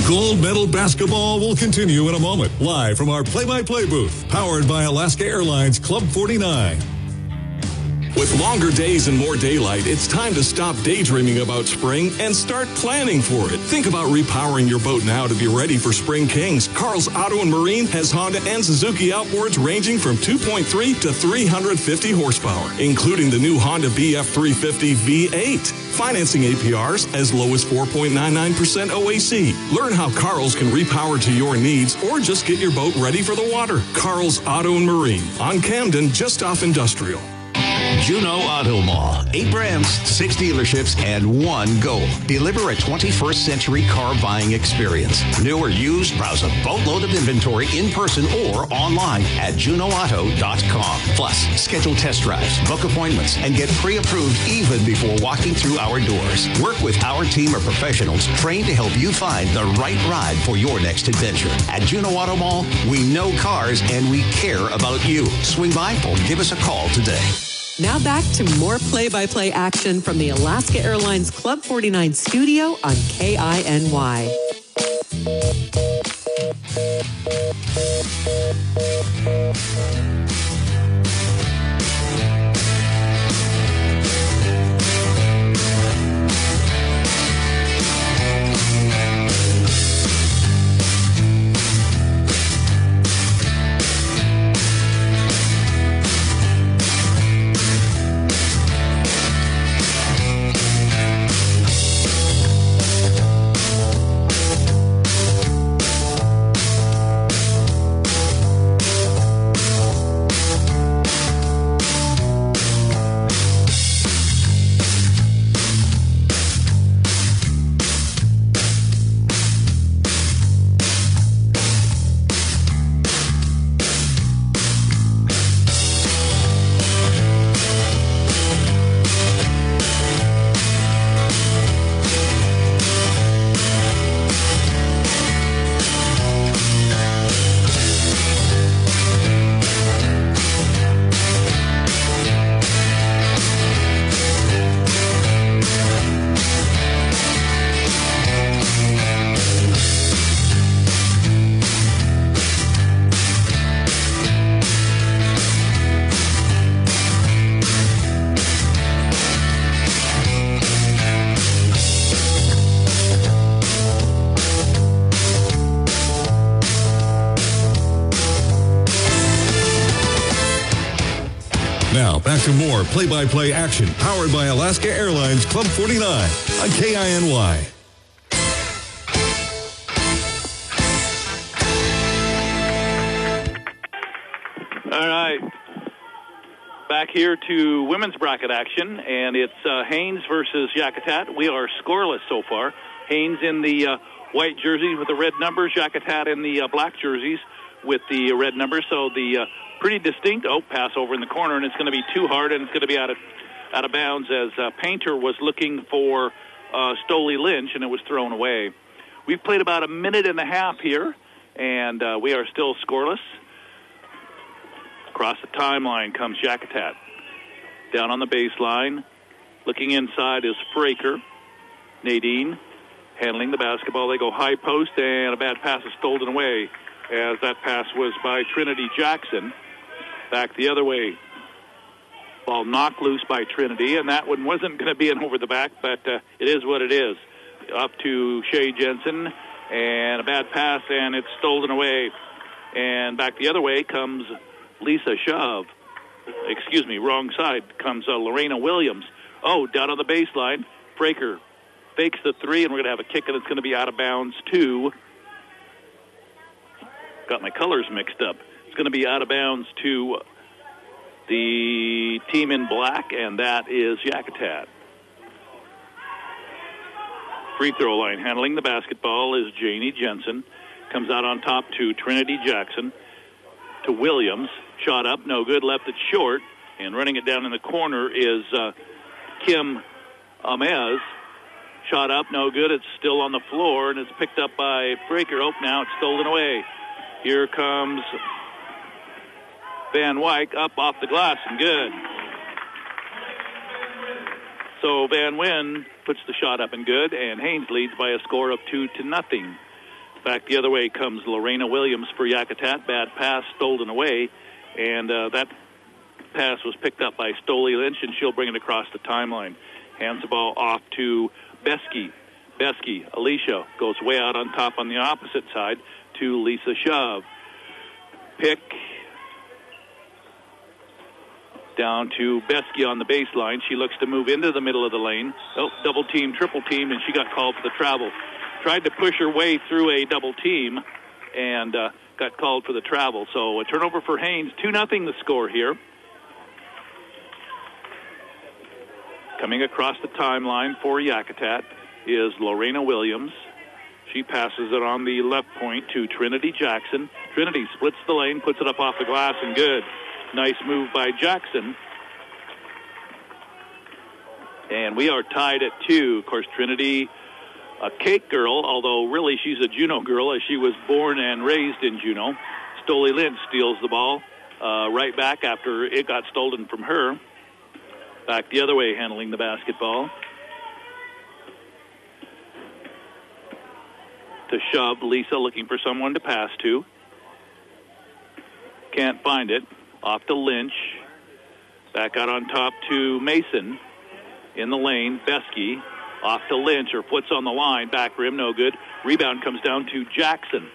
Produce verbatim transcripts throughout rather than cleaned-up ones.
Gold medal basketball will continue in a moment, live from our play-by-play booth, powered by Alaska Airlines Club forty-nine. With longer days and more daylight, it's time to stop daydreaming about spring and start planning for it. Think about repowering your boat now to be ready for Spring Kings. Carl's Auto and Marine has Honda and Suzuki outboards ranging from two point three to three hundred fifty horsepower, including the new Honda B F three fifty V eight. Financing A P Rs as low as four point nine nine percent O A C. Learn how Carl's can repower to your needs or just get your boat ready for the water. Carl's Auto and Marine on Camden, just off Industrial. Juneau Auto Mall. Eight brands, six dealerships, and one goal. Deliver a twenty-first century car buying experience. New or used, browse a boatload of inventory in person or online at juneau auto dot com. Plus, schedule test drives, book appointments, and get pre-approved even before walking through our doors. Work with our team of professionals trained to help you find the right ride for your next adventure. At Juneau Auto Mall, we know cars and we care about you. Swing by or give us a call today. Now back to more play-by-play action from the Alaska Airlines Club forty-nine studio on K I N Y. Now, back to more play-by-play action powered by Alaska Airlines Club forty-nine on K I N Y. All right. Back here to women's bracket action, and it's uh, Haynes versus Yakutat. We are scoreless so far. Haynes in the uh, white jerseys with the red numbers, Yakutat in the uh, black jerseys with the red numbers. So the uh, pretty distinct, oh, pass over in the corner, and it's going to be too hard, and it's going to be out of out of bounds as uh, Painter was looking for uh, Stoley Lynch, and it was thrown away. We've played about a minute and a half here, and uh, we are still scoreless. Across the timeline comes Yakutat. Down on the baseline, looking inside is Fraker. Nadine handling the basketball. They go high post, and a bad pass is stolen away, as that pass was by Trinity Jackson. Back the other way. Ball knocked loose by Trinity, and that one wasn't going to be an over the back, but uh, it is what it is. Up to Shea Jensen, and a bad pass, and it's stolen away. And back the other way comes Lisa Shove. Excuse me, wrong side comes uh, Lorena Williams. Oh, down on the baseline, Fraker fakes the three, and we're going to have a kick, and it's going to be out of bounds to... Got my colors mixed up. It's going to be out of bounds to the team in black, and that is Yakutat. Free throw line handling the basketball is Janie Jensen. Comes out on top to Trinity Jackson. To Williams. Shot up, no good, left it short. And running it down in the corner is uh, Kim Amez. Shot up, no good. It's still on the floor, and it's picked up by Fraker. Oh, now it's stolen away. Here comes Van Wyck up off the glass, and good. So Van Wyn puts the shot up and good, and Haynes leads by a score of two to nothing. Back the other way comes Lorena Williams for Yakutat. Bad pass stolen away, and uh, that pass was picked up by Stoli Lynch, and she'll bring it across the timeline. Hands the ball off to Besky. Besky, Alicia, goes way out on top on the opposite side to Lisa Shove. Pick down to Besky on the baseline. She looks to move into the middle of the lane. Oh, double team, triple team, and she got called for the travel. Tried to push her way through a double team and uh, got called for the travel. So a turnover for Haynes. two nothing the score here. Coming across the timeline for Yakutat is Lorena Williams. She passes it on the left point to Trinity Jackson. Trinity splits the lane, puts it up off the glass, and good. Nice move by Jackson. And we are tied at two. Of course, Trinity, a Cake girl, although really she's a Juneau girl as she was born and raised in Juneau. Stoli Lynch steals the ball uh, right back after it got stolen from her. Back the other way, handling the basketball. To Shove, Lisa looking for someone to pass to. Can't find it. Off to Lynch. Back out on top to Mason. In the lane, Besky. Off to Lynch. Her foot's on the line. Back rim, no good. Rebound comes down to Jackson.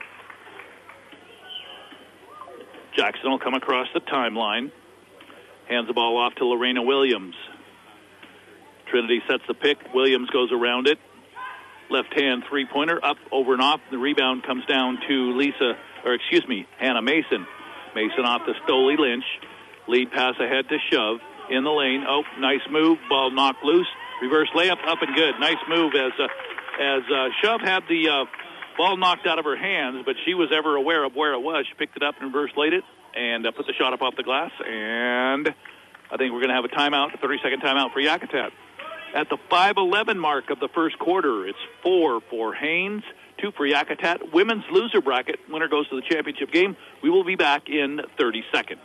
Jackson will come across the timeline. Hands the ball off to Lorena Williams. Trinity sets the pick. Williams goes around it. Left-hand three-pointer, up, over, and off. The rebound comes down to Lisa, or excuse me, Hannah Mason. Mason off to Stoli Lynch. Lead pass ahead to Shove. In the lane. Oh, nice move. Ball knocked loose. Reverse layup, up and good. Nice move as uh, as uh, Shove had the uh, ball knocked out of her hands, but she was ever aware of where it was. She picked it up and reverse laid it and uh, put the shot up off the glass. And I think we're going to have a timeout, a thirty-second timeout for Yakutat. At the five eleven mark of the first quarter, it's four for Haynes, two for Yakutat. Women's loser bracket. Winner goes to the championship game. We will be back in thirty seconds.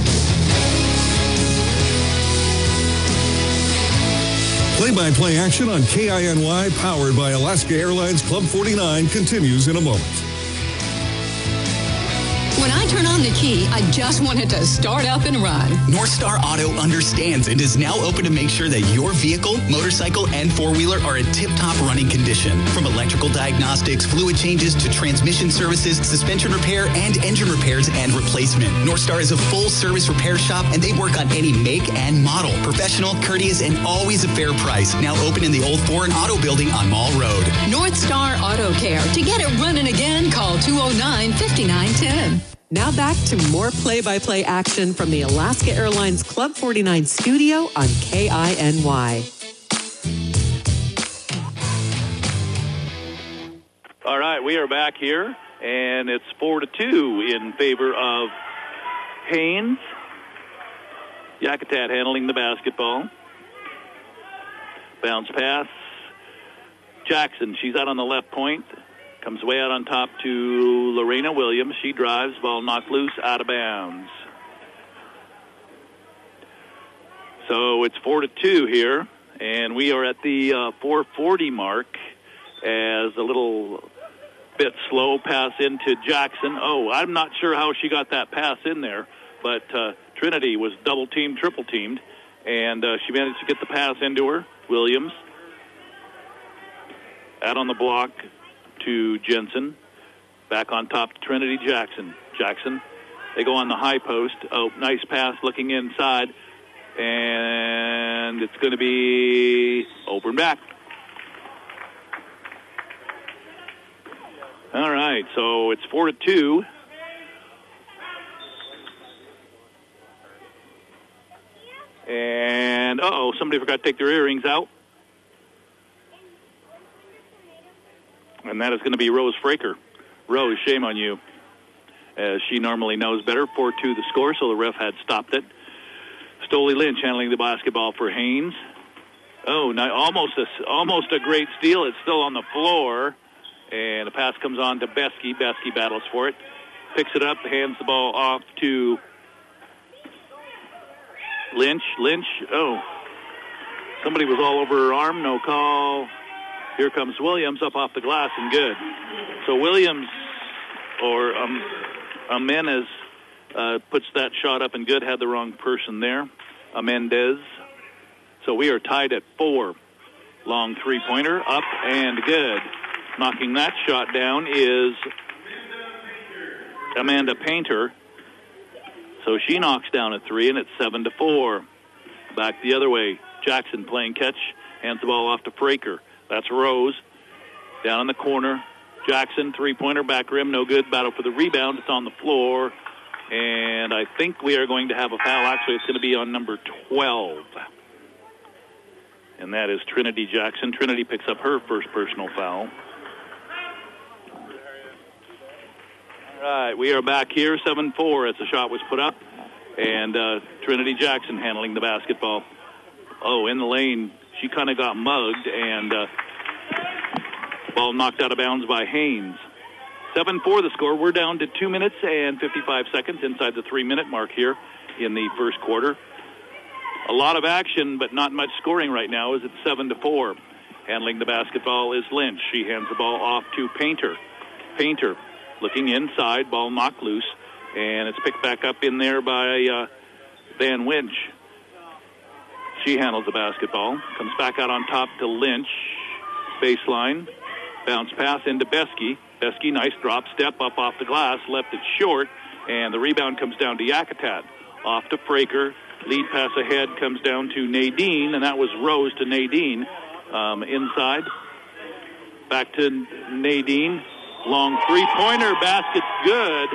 Play-by-play action on K I N Y, powered by Alaska Airlines Club forty-nine, continues in a moment. When I turn on the key, I just want it to start up and run. North Star Auto understands and is now open to make sure that your vehicle, motorcycle, and four-wheeler are in tip-top running condition. From electrical diagnostics, fluid changes, to transmission services, suspension repair, and engine repairs and replacement. North Star is a full-service repair shop, and they work on any make and model. Professional, courteous, and always a fair price. Now open in the old Foreign Auto Building on Mall Road. North Star Auto Care. To get it running again, call two oh nine, five nine one zero. Now back to more play-by-play action from the Alaska Airlines Club forty-nine studio on K I N Y. All right, we are back here, and it's four to two in favor of Haynes. Yakutat handling the basketball. Bounce pass. Jackson, she's out on the left point. Comes way out on top to Lorena Williams. She drives, ball knocked loose, out of bounds. So it's four to two here, and we are at the uh, four forty mark as a little bit slow pass into Jackson. Oh, I'm not sure how she got that pass in there, but uh, Trinity was double-teamed, triple-teamed, and uh, she managed to get the pass into her. Williams out on the block to Jensen. Back on top to Trinity Jackson. Jackson, they go on the high post. Oh, nice pass looking inside. And it's going to be over and back. All right, so it's four to two. And, uh-oh, somebody forgot to take their earrings out. And that is going to be Rose Fraker. Rose, shame on you, as she normally knows better. four two the score, so the ref had stopped it. Stoli Lynch handling the basketball for Haynes. Oh, now almost a, almost a great steal. It's still on the floor. And the pass comes on to Besky. Besky battles for it. Picks it up, hands the ball off to Lynch. Lynch, oh, somebody was all over her arm. No call. Here comes Williams up off the glass and good. So Williams, or um, Amenez, uh, puts that shot up and good. Had the wrong person there. Amendez. So we are tied at four. Long three-pointer, up and good. Knocking that shot down is Amanda Painter. So she knocks down a three, and it's seven to four. Back the other way. Jackson playing catch. Hands the ball off to Fraker. That's Rose. Down in the corner. Jackson, three-pointer, back rim, no good. Battle for the rebound. It's on the floor. And I think we are going to have a foul. Actually, it's going to be on number twelve. And that is Trinity Jackson. Trinity picks up her first personal foul. All right, we are back here, seven four as the shot was put up. And uh, Trinity Jackson handling the basketball. Oh, in the lane, she kind of got mugged, and uh, ball knocked out of bounds by Haynes. seven four the score. We're down to two minutes and fifty-five seconds inside the three-minute mark here in the first quarter. A lot of action, but not much scoring right now as it's seven to four. Handling the basketball is Lynch. She hands the ball off to Painter. Painter looking inside, ball knocked loose, and it's picked back up in there by uh, Van Winch. She handles the basketball, comes back out on top to Lynch. Baseline, bounce pass into Besky. Besky, nice drop, step up off the glass, left it short, and the rebound comes down to Yakutat. Off to Fraker. Lead pass ahead comes down to Nadine, and that was Rose to Nadine. Um, inside. Back to Nadine. Long three-pointer, basket good.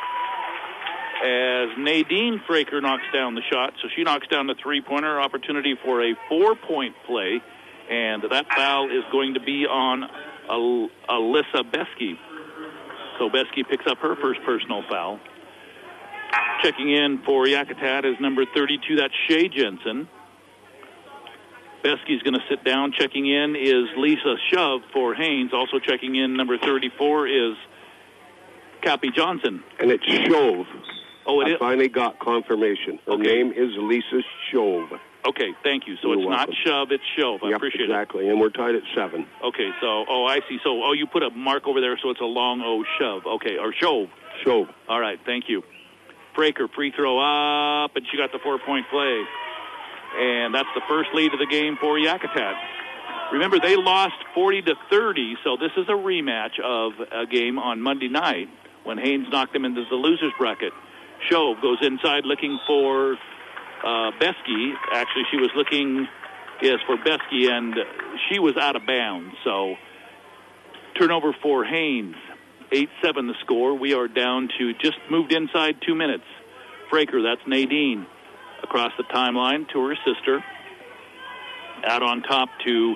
As Nadine Fraker knocks down the shot. So she knocks down the three-pointer. Opportunity for a four-point play. And that foul is going to be on Al- Alyssa Besky. So Besky picks up her first personal foul. Checking in for Yakutat is number thirty-two. That's Shea Jensen. Besky's going to sit down. Checking in is Lisa Shove for Haynes. Also checking in, number thirty-four, is Cappy Johnson. And it's Shove. Oh, it I is? finally got confirmation. Her Okay. name is Lisa Shove. Okay, thank you. So You're it's welcome. not Shove, it's Shove. I Yep, appreciate exactly. And we're tied at seven. it. Okay, so, oh, I see. So, oh, you put a mark over there, so it's a long O Shove. Okay, or Shove. Shove. All right, thank you. Fraker, free throw up, and she got the four-point play. And that's the first lead of the game for Yakutat. Remember, they lost forty to thirty, so this is a rematch of a game on Monday night when Haynes knocked them into the loser's bracket. Shove goes inside looking for uh, Besky. Actually, she was looking, yes, for Besky, and she was out of bounds. So turnover for Haynes. eight seven the score. We are down to just moved inside two minutes. Fraker, that's Nadine. Across the timeline to her sister. Out on top to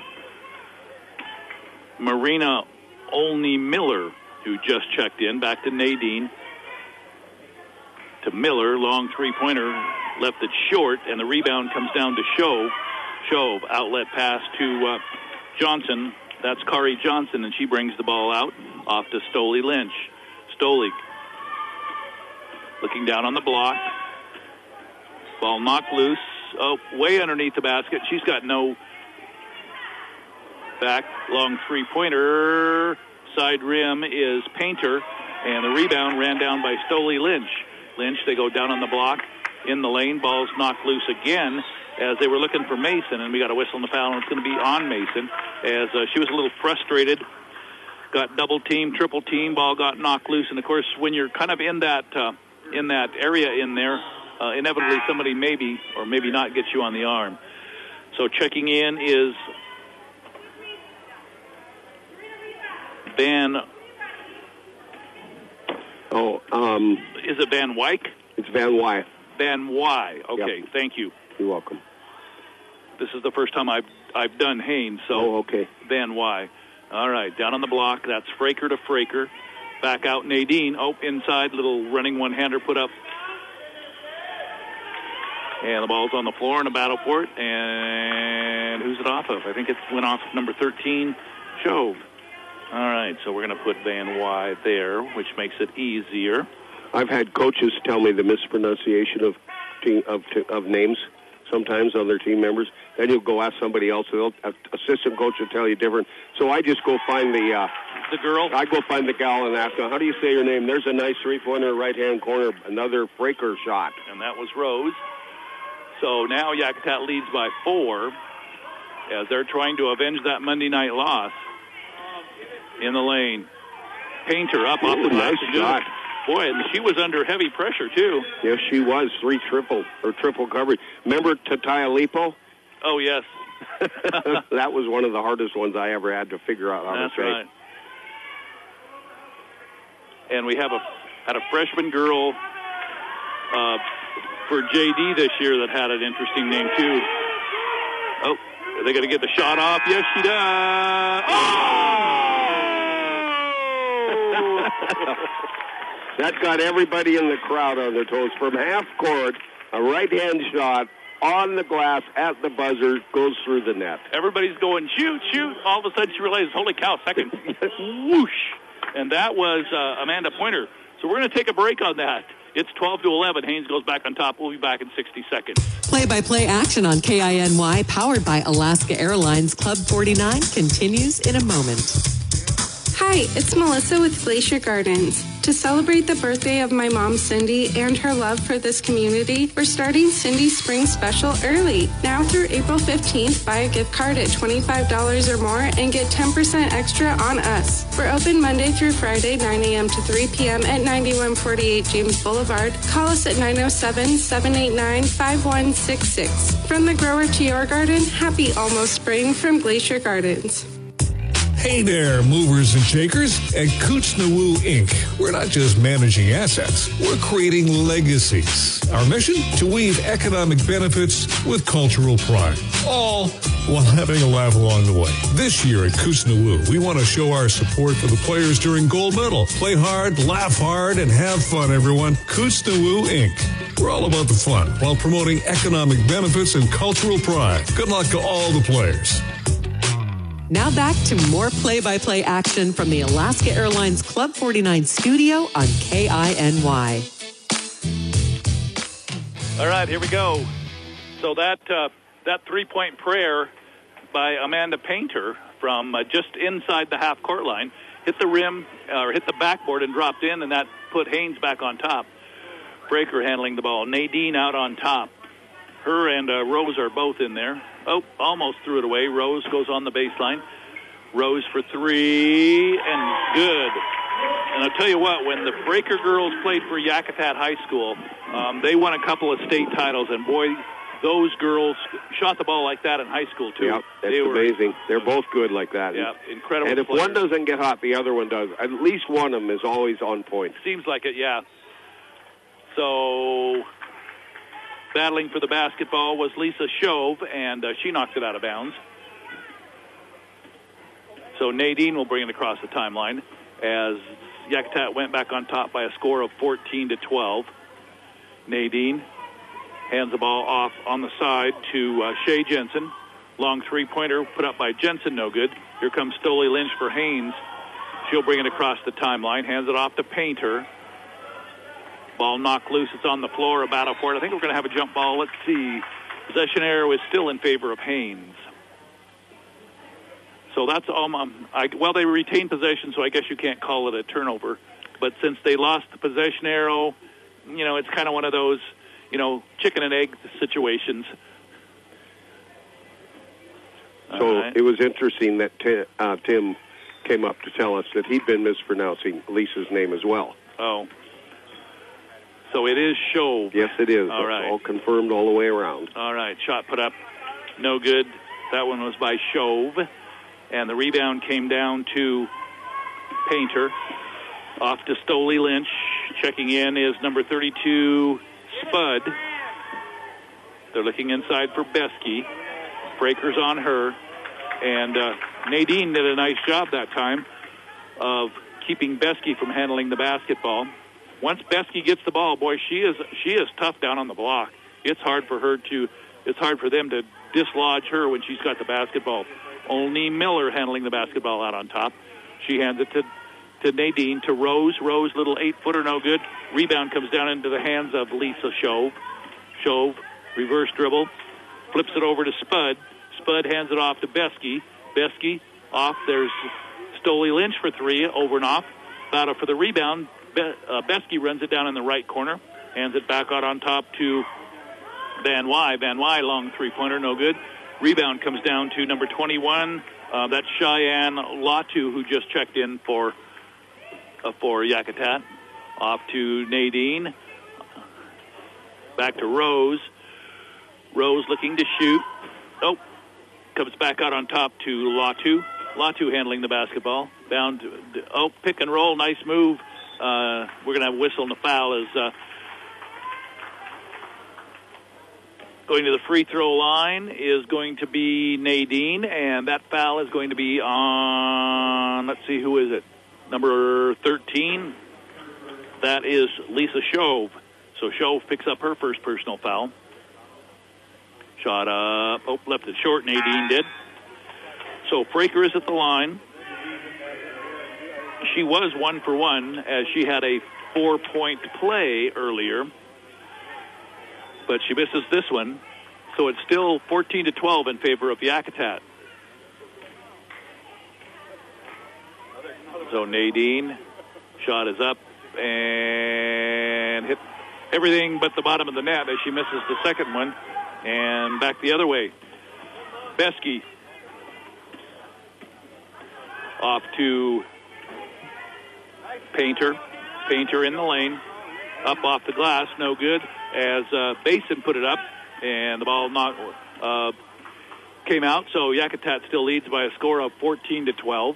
Marina Olney Miller, who just checked in. Back to Nadine. To Miller, long three-pointer, left it short, and the rebound comes down to Shove. Shove, outlet pass to uh, Johnson. That's Kari Johnson, and she brings the ball out off to Stoli Lynch. Stoli looking down on the block. Ball knocked loose. Oh, way underneath the basket. She's got no back. Long three-pointer. Side rim is Painter, and the rebound ran down by Stoli Lynch. Lynch, they go down on the block. In the lane, ball's knocked loose again as they were looking for Mason, and we got a whistle on the foul, and it's going to be on Mason as uh, she was a little frustrated. Got double team, triple team, ball got knocked loose, and of course, when you're kind of in that uh, in that area in there, uh, inevitably somebody maybe or maybe not gets you on the arm. So checking in is Van. Oh, um, is it Van Wyk? It's Van Wyk. Van Y. Okay, Yep. thank you. You're welcome. This is the first time I've I've done Haynes, so Oh, okay. Van Y. All right, down on the block. That's Fraker to Fraker. Back out Nadine. Oh, inside, little running one-hander put up. And the ball's on the floor in a battle for it. And who's it off of? I think it went off number thirteen, Shove. All right, so we're going to put Van Y there, which makes it easier. I've had coaches tell me the mispronunciation of team, of, of names sometimes on their team members. then you'll go ask somebody else. They'll, uh, assistant coach will tell you different. So I just go find the uh, the girl. I go find the gal and ask her, how do you say your name? There's a nice three-pointer right-hand corner, another breaker shot. And that was Rose. So now Yakutat leads by four as they're trying to avenge that Monday night loss. In the lane. Painter up off Ooh, the glass. nice shot. Boy, and she was under heavy pressure, too. Yes, she was. Three triple, or triple coverage. Remember Tataya Lipo? Oh, yes. That was one of the hardest ones I ever had to figure out how That's to say. right. And we have a had a freshman girl uh, for J D this year that had an interesting name, too. Oh, are they going to get the shot off? Yes, she does. Oh! That got everybody in the crowd on their toes. From half court, a right-hand shot on the glass at the buzzer goes through the net. Everybody's going, shoot, shoot. All of a sudden she realizes, holy cow, second. Whoosh. And that was uh, Amanda Pointer. So we're going to take a break on that. It's twelve to eleven. Haynes goes back on top. We'll be back in sixty seconds. Play-by-play action on K I N Y, powered by Alaska Airlines Club forty-nine, continues in a moment. Hi, it's Melissa with Glacier Gardens. To celebrate the birthday of my mom, Cindy, and her love for this community, we're starting Cindy's Spring Special early. Now through April fifteenth, buy a gift card at twenty-five dollars or more and get ten percent extra on us. We're open Monday through Friday, nine a.m. to three p.m. at ninety-one forty-eight James Boulevard. Call us at nine oh seven, seven eight nine, five one six six. From the grower to your garden, happy almost spring from Glacier Gardens. Hey there, movers and shakers. At Kootznoowoo Incorporated, we're not just managing assets, we're creating legacies. Our mission? To weave economic benefits with cultural pride, all while having a laugh along the way. This year at Kootznoowoo, we want to show our support for the players during gold medal. Play hard, laugh hard, and have fun, everyone. Kootznoowoo Incorporated. We're all about the fun while promoting economic benefits and cultural pride. Good luck to all the players. Now back to more play-by-play action from the Alaska Airlines Club forty-nine studio on K I N Y. All right, here we go. So that uh, that three-point prayer by Amanda Painter from uh, just inside the half-court line hit the rim, or hit the backboard and dropped in, and that put Haynes back on top. Breaker handling the ball. Nadine out on top. Her and uh, Rose are both in there. Oh, almost threw it away. Rose goes on the baseline. Rose for three, and good. And I'll tell you what, when the Breaker girls played for Yakutat High School, um, they won a couple of state titles, and boy, those girls shot the ball like that in high school, too. Yep, that's they were, amazing. They're both good like that. Yeah, incredible And if players. one doesn't get hot, the other one does. At least one of them is always on point. Seems like it, yeah. So battling for the basketball was Lisa Shove, and uh, she knocked it out of bounds. So Nadine will bring it across the timeline as Yakutat went back on top by a score of fourteen to twelve. Nadine hands the ball off on the side to uh, Shea Jensen. Long three-pointer put up by Jensen, no good. Here comes Stoli Lynch for Haynes. She'll bring it across the timeline, hands it off to Painter. Ball knocked loose. It's on the floor, a battle for it. I think we're going to have a jump ball. Let's see. Possession arrow is still in favor of Haynes. So that's all. Um, I, well, they retained possession, so I guess you can't call it a turnover. But since they lost the possession arrow, you know, it's kind of one of those, you know, chicken and egg situations. So right. It was interesting that t- uh, Tim came up to tell us that he'd been mispronouncing Lisa's name as well. Oh. So it is Shove. Yes, it is. All That's right. all confirmed all the way around. All right. Shot put up. No good. That one was by Shove. And the rebound came down to Painter. Off to Stoli Lynch. Checking in is number thirty-two, Spud. They're looking inside for Beskey. Breakers on her. And uh, Nadine did a nice job that time of keeping Beskey from handling the basketball. Once Beskey gets the ball, boy, she is she is tough down on the block. It's hard for her to, it's hard for them to dislodge her when she's got the basketball. Only Miller handling the basketball out on top. She hands it to, to Nadine, to Rose. Rose, little eight-footer, no good. Rebound comes down into the hands of Lisa Shove. Shove, reverse dribble, flips it over to Spud. Spud hands it off to Beskey. Beskey off. There's Stoley Lynch for three, over and off. Battle for the rebound. Be- uh, Beskey runs it down in the right corner. Hands it back out on top to Van Wy. Van Wy, long three-pointer, no good. Rebound comes down to number twenty-one. Uh, that's Cheyenne Latu, who just checked in for uh, for Yakutat. Off to Nadine. Back to Rose. Rose looking to shoot. Oh, comes back out on top to Latu. Latu handling the basketball. Down to, oh, pick and roll. Nice move. Uh, we're going to have a whistle and a foul as uh, going to the free throw line is going to be Nadine, and that foul is going to be on, let's see, who is it? Number thirteen. That is Lisa Shove. So Shove picks up her first personal foul. Shot up. Oh, left it short. Nadine did. So Fraker is at the line. She was one for one as she had a four-point play earlier. But she misses this one. So it's still fourteen to twelve in favor of Yakutat. So Nadine, shot is up and hit everything but the bottom of the net as she misses the second one. And back the other way. Beskey off to Painter. Painter in the lane. Up off the glass, no good. As uh, Basin put it up, and the ball not, uh, came out. So Yakutat still leads by a score of fourteen to twelve.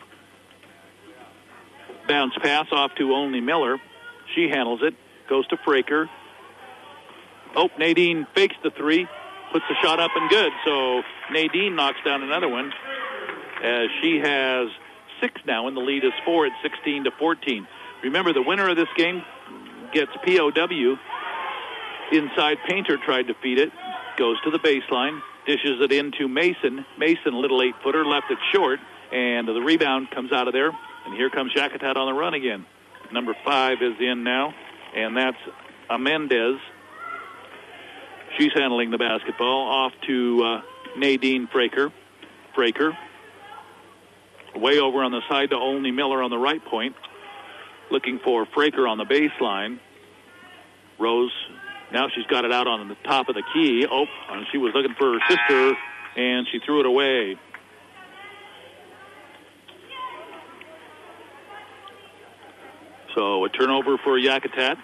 Bounce pass off to Only Miller. She handles it. Goes to Fraker. Oh, Nadine fakes the three. Puts the shot up and good. So Nadine knocks down another one. As she has six now, and the lead is four at sixteen to fourteen. Remember, the winner of this game gets P O W. Inside Painter tried to feed it. Goes to the baseline. Dishes it into Mason. Mason, little eight-footer, left it short. And the rebound comes out of there. And here comes Yakutat on the run again. Number five is in now. And that's Amendez. She's handling the basketball. Off to uh, Nadine Fraker. Fraker. Way over on the side to Only Miller on the right point. Looking for Fraker on the baseline. Rose, now she's got it out on the top of the key. Oh, and she was looking for her sister, and she threw it away. So a turnover for Yakutat.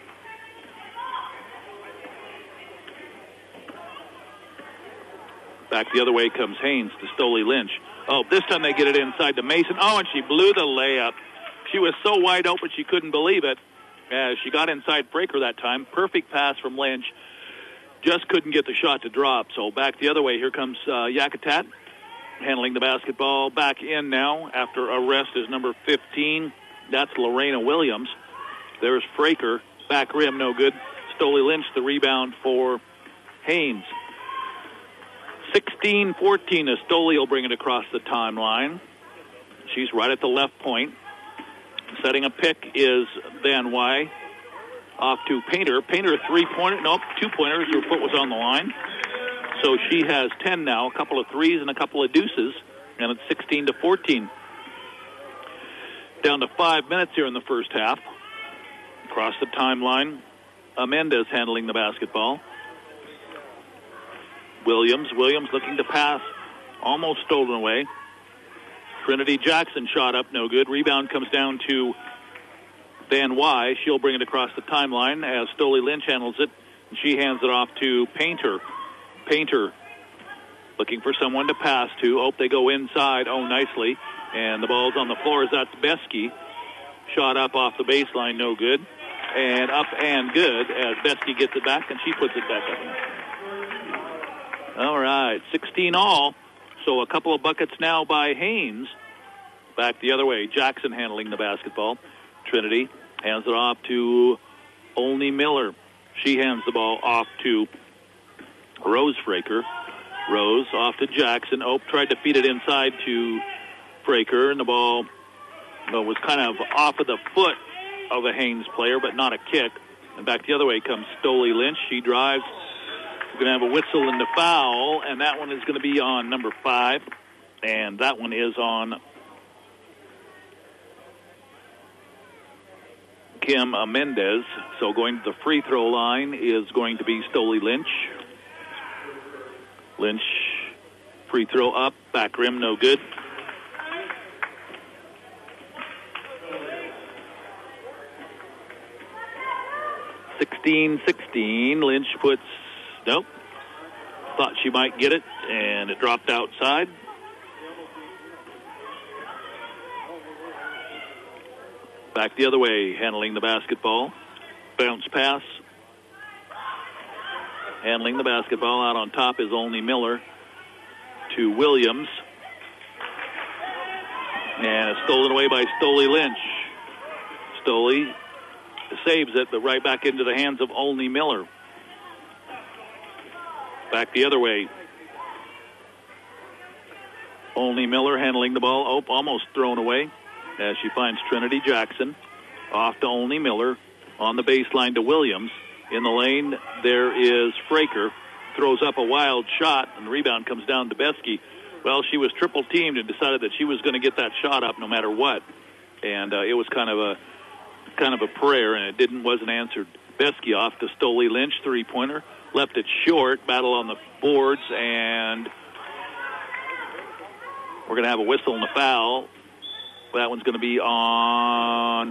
Back the other way comes Haynes to Stoley Lynch. Oh, this time they get it inside to Mason. Oh, and she blew the layup. She was so wide open she couldn't believe it. As she got inside Fraker that time. Perfect pass from Lynch. Just couldn't get the shot to drop. So back the other way. Here comes uh, Yakutat handling the basketball. Back in now after arrest is number fifteen. That's Lorena Williams. There's Fraker. Back rim, no good. Stoley Lynch, the rebound for Haynes. sixteen fourteen as Stoley will bring it across the timeline. She's right at the left point. Setting a pick is Van Wy. Off to Painter. Painter a three-pointer. Nope, two-pointers. Her foot was on the line. So she has ten now. A couple of threes and a couple of deuces. And it's sixteen to fourteen. Down to five minutes here in the first half. Across the timeline. Amendez handling the basketball. Williams. Williams looking to pass. Almost stolen away. Trinity Jackson shot up, no good. Rebound comes down to Van Wy. She'll bring it across the timeline as Stoley Lynch handles it. And she hands it off to Painter. Painter looking for someone to pass to. Oh, they go inside. Oh, nicely. And the ball's on the floor as that's Beskey. Shot up off the baseline, no good. And up and good as Beskey gets it back, and she puts it back up. All right, sixteen all. So a couple of buckets now by Haynes. Back the other way. Jackson handling the basketball. Trinity hands it off to Only Miller. She hands the ball off to Rose Fraker. Rose off to Jackson. Ope tried to feed it inside to Fraker, and the ball well, was kind of off of the foot of a Haynes player, but not a kick. And back the other way comes Stoley Lynch. She drives, We're going to have a whistle and a foul, and that one is going to be on number five, and that one is on Kim Mendez. So going to the free throw line is going to be Stoli Lynch. Lynch, free throw up, back rim, no good. sixteen sixteen, Lynch puts, nope, thought she might get it, and it dropped outside. Back the other way, handling the basketball. Bounce pass. Handling the basketball out on top is Olney Miller to Williams. And it's stolen away by Stoli Lynch. Stoli saves it, but right back into the hands of Olney Miller. Back the other way. Olney Miller handling the ball. Oh, almost thrown away as she finds Trinity Jackson. Off to Olney Miller. On the baseline to Williams. In the lane, there is Fraker. Throws up a wild shot, and the rebound comes down to Beskey. Well, she was triple teamed and decided that she was going to get that shot up no matter what. And uh, it was kind of a kind of a prayer, and it didn't wasn't answered. Beskey off to Stoli Lynch, three-pointer. Left it short, battle on the boards, and we're going to have a whistle and a foul. That one's going to be on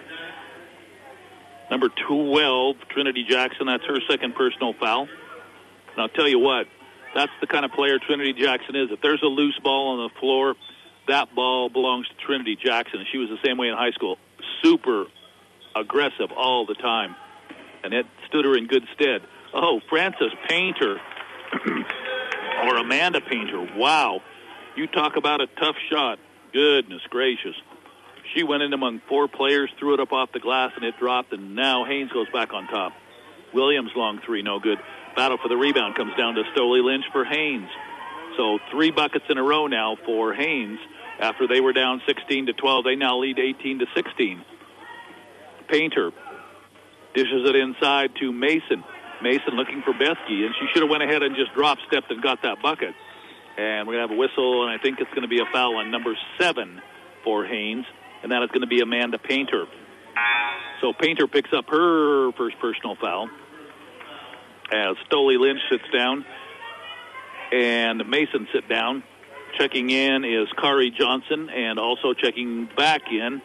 number twelve, Trinity Jackson. That's her second personal foul. And I'll tell you what, that's the kind of player Trinity Jackson is. If there's a loose ball on the floor, that ball belongs to Trinity Jackson. She was the same way in high school. Super aggressive all the time. And it stood her in good stead. Oh, Frances Painter or Amanda Painter. Wow. You talk about a tough shot. Goodness gracious. She went in among four players, threw it up off the glass, and it dropped, and now Haynes goes back on top. Williams long three, no good. Battle for the rebound comes down to Stoli Lynch for Haynes. So three buckets in a row now for Haynes. After they were down sixteen to twelve, they now lead eighteen to sixteen. Painter dishes it inside to Mason. Mason looking for Beskey, and she should have went ahead and just drop stepped and got that bucket. And we're going to have a whistle, and I think it's going to be a foul on number seven for Haynes, and that is going to be Amanda Painter. So Painter picks up her first personal foul as Stoli Lynch sits down and Mason sit down. Checking in is Kari Johnson, and also checking back in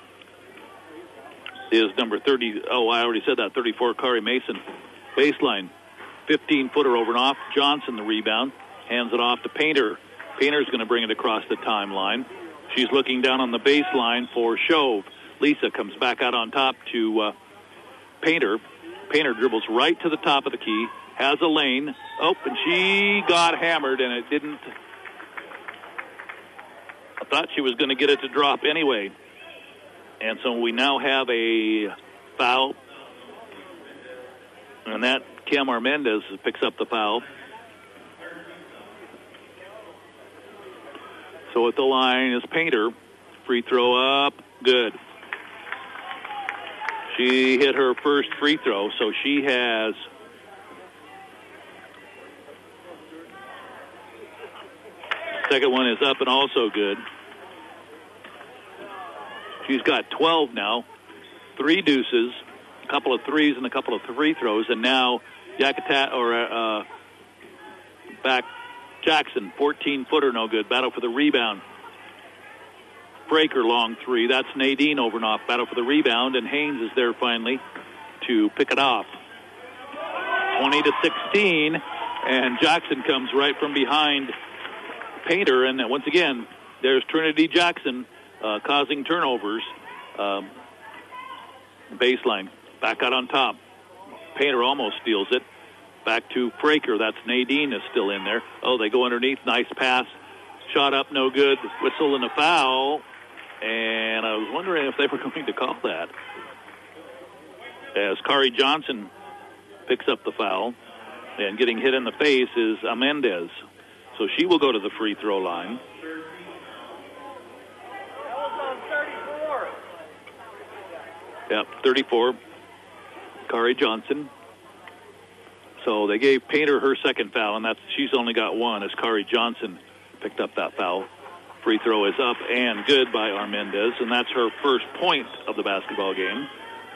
is number thirty. Oh, I already said that, thirty-four, Kari Mason. Baseline, fifteen-footer over and off. Johnson the rebound. Hands it off to Painter. Painter's going to bring it across the timeline. She's looking down on the baseline for Shove. Lisa comes back out on top to uh, Painter. Painter dribbles right to the top of the key. Has a lane. Oh, and she got hammered, and it didn't. I thought she was going to get it to drop anyway. And so we now have a foul. And that Cam Armendez picks up the foul. So at the line is Painter. Free throw up. Good. She hit her first free throw, so she has second one is up and also good. She's got twelve now. Three deuces, a couple of threes and a couple of free throws, and now Yakutat or uh, back Jackson, fourteen-footer, no good. Battle for the rebound. Breaker long three. That's Nadine over and off. Battle for the rebound, and Haynes is there finally to pick it off. twenty to sixteen, and Jackson comes right from behind Painter, and once again, there's Trinity Jackson uh, causing turnovers. Um, baseline, back out on top. Painter almost steals it. Back to Fraker. That's Nadine is still in there. Oh, they go underneath. Nice pass. Shot up, no good. Whistle and a foul. And I was wondering if they were going to call that. As Kari Johnson picks up the foul. And getting hit in the face is Amendez. So she will go to the free throw line. Yep, thirty-four. Kari Johnson. So they gave Painter her second foul, and that's she's only got one as Kari Johnson picked up that foul. Free throw is up and good by Armendez, and that's her first point of the basketball game.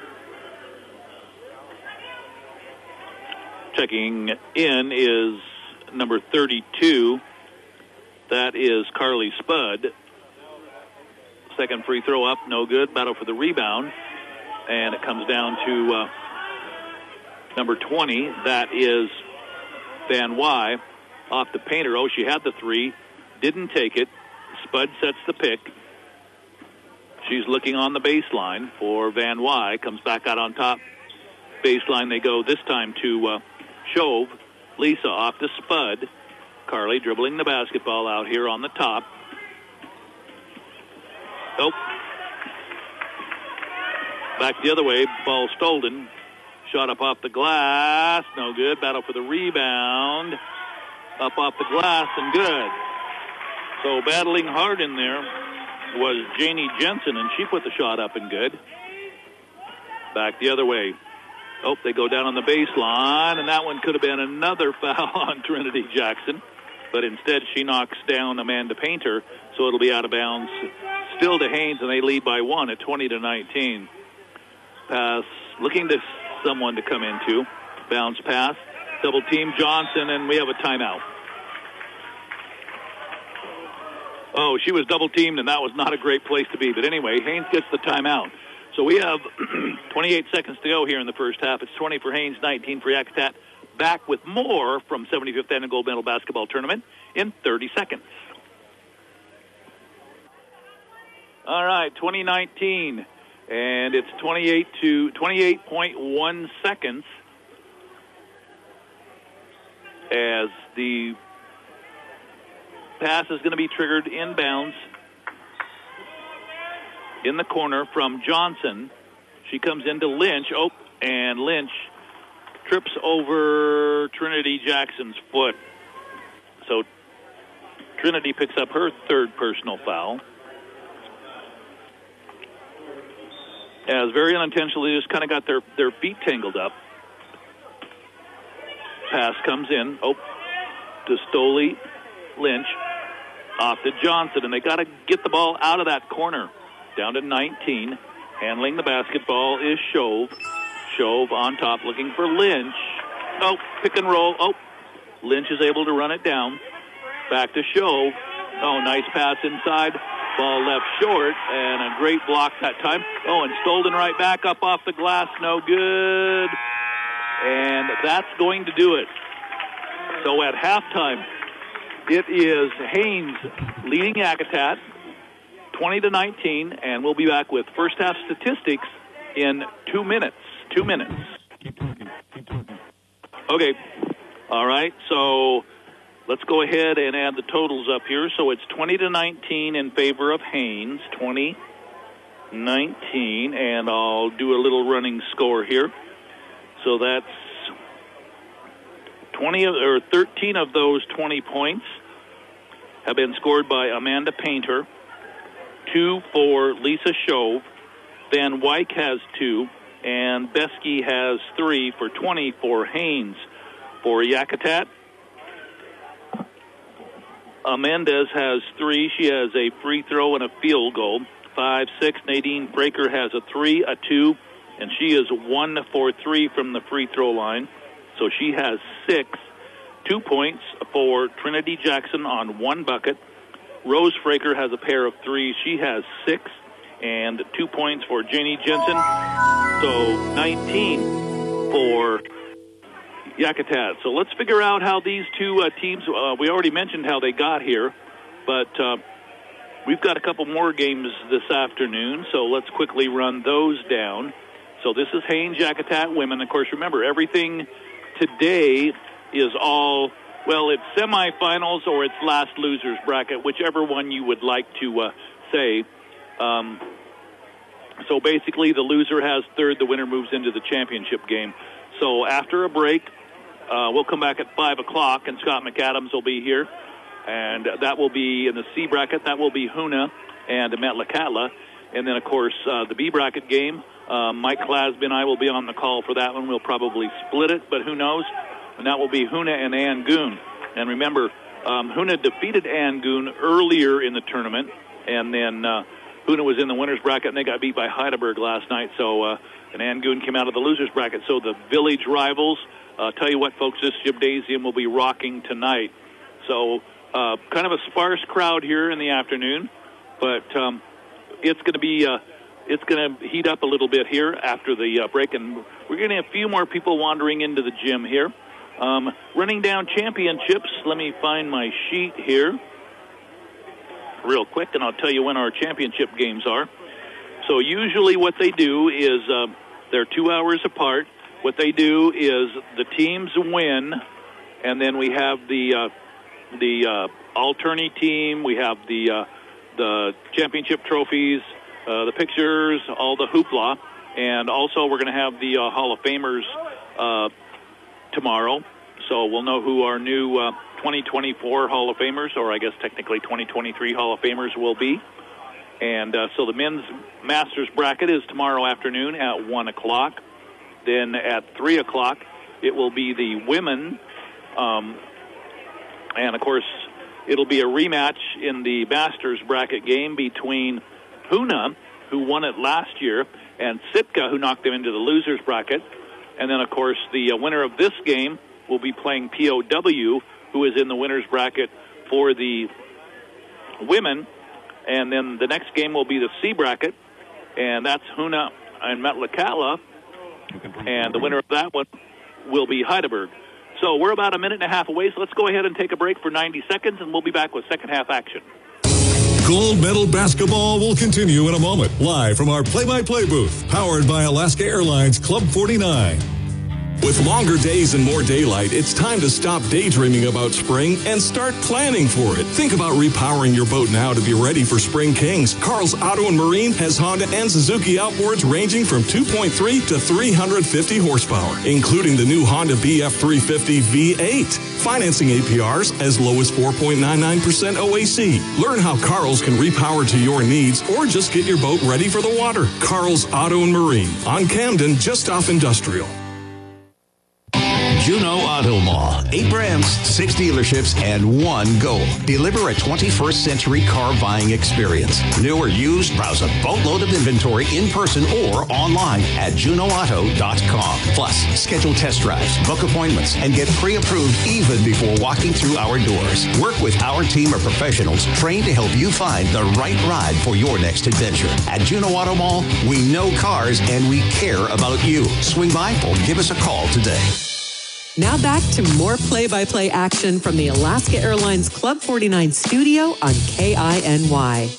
Checking in is number thirty-two. That is Carly Spud. Second free throw up, no good. Battle for the rebound. And it comes down to uh, number twenty. That is Van Wy off the Painter. Oh, she had the three. Didn't take it. Spud sets the pick. She's looking on the baseline for Van Wy. Comes back out on top. Baseline they go this time to uh, Shove. Lisa off to Spud. Carly dribbling the basketball out here on the top. Oh. Back the other way. Ball stolen. Shot up off the glass. No good. Battle for the rebound. Up off the glass and good. So battling hard in there was Janie Jensen, and she put the shot up and good. Back the other way. Oh, they go down on the baseline, and that one could have been another foul on Trinity Jackson. But instead, she knocks down Amanda Painter, so it'll be out of bounds. Still to Haynes, and they lead by one at twenty to nineteen. Pass, looking to someone to come into. Bounce pass, double team Johnson, and we have a timeout. Oh, she was double teamed, and that was not a great place to be. But anyway, Haynes gets the timeout. So we have twenty-eight seconds to go here in the first half. It's twenty for Haynes, nineteen for Yakutat. Back with more from seventy-fifth Annual Gold Medal Basketball Tournament in thirty seconds. All right, twenty nineteen, and it's twenty-eight to twenty-eight point one seconds as the pass is going to be triggered inbounds in the corner from Johnson. She comes into Lynch. Oh, and Lynch trips over Trinity Jackson's foot. So Trinity picks up her third personal foul. As very unintentionally, just kind of got their, their feet tangled up. Pass comes in. Oh, to Stoley. Lynch. Off to Johnson, and they got to get the ball out of that corner. Down to nineteen. Handling the basketball is Shove. Shove on top looking for Lynch. Oh, pick and roll. Oh, Lynch is able to run it down. Back to Shove. Oh, nice pass inside. Ball left short, and a great block that time. Oh, and Stolden right back up off the glass. No good. And that's going to do it. So at halftime, it is Haynes leading Yakutat, twenty to nineteen, and we'll be back with first half statistics in two minutes. Two minutes. Keep talking. Keep talking. Okay. All right. So let's go ahead and add the totals up here. So it's twenty to nineteen in favor of Haynes. twenty nineteen, and I'll do a little running score here. So that's twenty of, or thirteen of those twenty points have been scored by Amanda Painter. Two for Lisa Shove. Van Wyk has two. And Beskey has three for twenty for Haynes. For Yakutat, Amendez has three. She has a free throw and a field goal. Five, six. Nadine Breaker has a three, a two, and she is one for three from the free throw line. So she has six. Two points for Trinity Jackson on one bucket. Rose Fraker has a pair of threes. She has six. And two points for Janie Jensen. So nineteen for Yakutat. So let's figure out how these two uh, teams, uh, we already mentioned how they got here, but uh, we've got a couple more games this afternoon, so let's quickly run those down. So this is Haynes Yakutat women. Of course, remember, everything today is all, well, it's semifinals or it's last loser's bracket, whichever one you would like to uh, say. Um, so basically, the loser has third, the winner moves into the championship game. So after a break, uh, we'll come back at five o'clock, and Scott McAdams will be here. And that will be in the C bracket. That will be Hoona and Metlakatla. And then, of course, uh, the B bracket game, uh, Mike Clasby and I will be on the call for that one. We'll probably split it, but who knows? and that will be Hoona and Angoon. And remember, um, Hoona defeated Angoon earlier in the tournament, and then uh, Hoona was in the winner's bracket, and they got beat by Heidelberg last night. So, uh, and Angoon came out of the loser's bracket. So the village rivals, uh, tell you what, folks, this gymnasium will be rocking tonight. So uh, kind of a sparse crowd here in the afternoon, but um, it's going to be uh, it's going to heat up a little bit here after the uh, break, and we're going to have a few more people wandering into the gym here. Um, running down championships, let me find my sheet here real quick, and I'll tell you when our championship games are. So usually what they do is uh, they're two hours apart. What they do is the teams win, and then we have the uh, the uh, all-tourney team. We have the uh, the championship trophies, uh, the pictures, all the hoopla, and also we're going to have the uh, Hall of Famers uh, tomorrow. So we'll know who our new uh, twenty twenty-four Hall of Famers, or I guess technically twenty twenty-three Hall of Famers will be. And uh, so the men's Masters bracket is tomorrow afternoon at one o'clock. Then at three o'clock, it will be the women. Um, and, of course, it'll be a rematch in the Masters bracket game between Hoona, who won it last year, and Sitka, who knocked them into the loser's bracket. And then, of course, the uh, winner of this game will be playing P O W, who is in the winner's bracket for the women. And then the next game will be the C bracket, and that's Hoona and Metlakatla. And the winner of that one will be Heidelberg. So we're about a minute and a half away, so let's go ahead and take a break for ninety seconds, and we'll be back with second half action. Gold medal basketball will continue in a moment, live from our play-by-play booth, powered by Alaska Airlines Club forty-nine. With longer days and more daylight, it's time to stop daydreaming about spring and start planning for it. Think about repowering your boat now to be ready for Spring Kings. Carl's Auto and Marine has Honda and Suzuki outboards ranging from two point three to three hundred fifty horsepower, including the new Honda B F three fifty V eight. Financing A P Rs as low as four point nine nine percent O A C. Learn how Carl's can repower to your needs or just get your boat ready for the water. Carl's Auto and Marine on Camden, just off Industrial. Juneau Auto Mall. Eight brands, six dealerships, and one goal. Deliver a twenty-first century car buying experience. New or used, browse a boatload of inventory in person or online at juneau auto dot com. Plus, schedule test drives, book appointments, and get pre-approved even before walking through our doors. Work with our team of professionals trained to help you find the right ride for your next adventure. At Juneau Auto Mall, we know cars and we care about you. Swing by or give us a call today. Now back to more play-by-play action from the Alaska Airlines Club forty-nine studio on K I N Y.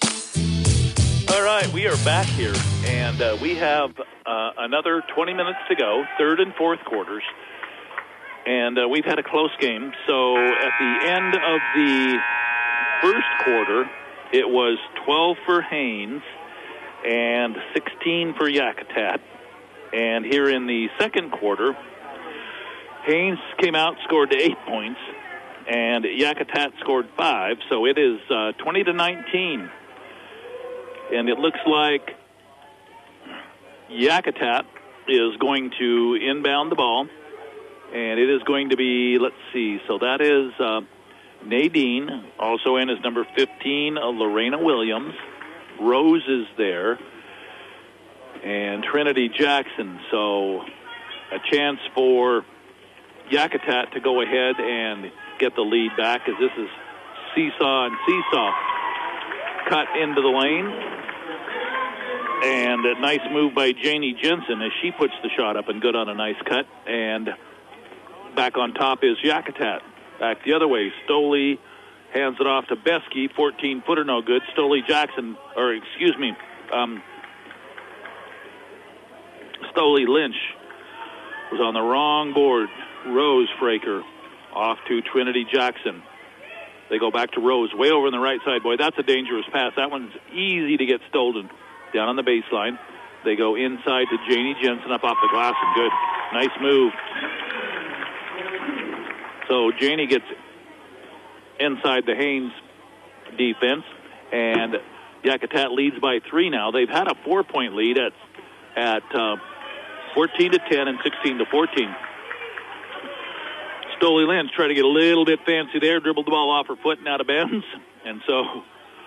All right, we are back here, and uh, we have uh, another twenty minutes to go, third and fourth quarters, and uh, we've had a close game. So at the end of the first quarter, it was twelve for Haines and sixteen for Yakutat. And here in the second quarter, Haines came out, scored eight points, and Yakutat scored five, so it is uh, twenty to nineteen. And it looks like Yakutat is going to inbound the ball, and it is going to be, let's see, so that is uh, Nadine, also in as number fifteen, uh, Lorena Williams. Rose is there, and Trinity Jackson. So a chance for Yakutat to go ahead and get the lead back, as this is seesaw and seesaw. Cut into the lane, and a nice move by Janie Jensen as she puts the shot up and good on a nice cut. And back on top is Yakutat. Back the other way, Stoley hands it off to Besky, fourteen footer no good. Stoley Jackson, or excuse me, um, Stoley Lynch was on the wrong board. Rose Fraker off to Trinity Jackson. They go back to Rose, way over on the right side. Boy, that's a dangerous pass. That one's easy to get stolen. Down on the baseline. They go inside to Janie Jensen up off the glass, and good. Nice move. So Janie gets inside the Haines defense, and Yakutat leads by three now. They've had a four-point lead at, at uh, fourteen to ten and sixteen to fourteen. Stoley Lynch tried to get a little bit fancy there, dribbled the ball off her foot and out of bounds. And so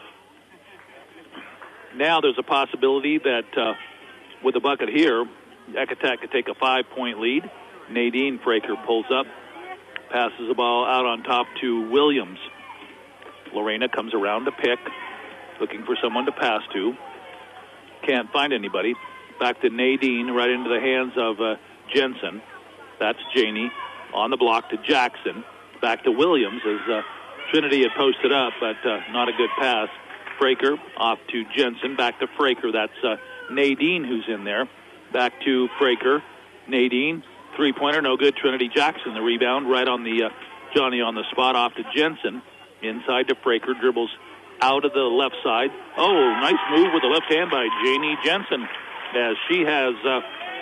now there's a possibility that uh, with a bucket here, Yakutat could take a five-point lead. Nadine Fraker pulls up, passes the ball out on top to Williams. Lorena comes around to pick, looking for someone to pass to. Can't find anybody. Back to Nadine, right into the hands of uh, Jensen. That's Janie. On the block to Jackson. Back to Williams as uh, Trinity had posted up, but uh, not a good pass. Fraker off to Jensen. Back to Fraker. That's uh, Nadine who's in there. Back to Fraker. Nadine. Three-pointer, no good. Trinity Jackson, the rebound, right on the uh, Johnny on the spot, off to Jensen. Inside to Fraker. Dribbles out of the left side. Oh, nice move with the left hand by Janie Jensen as she has uh,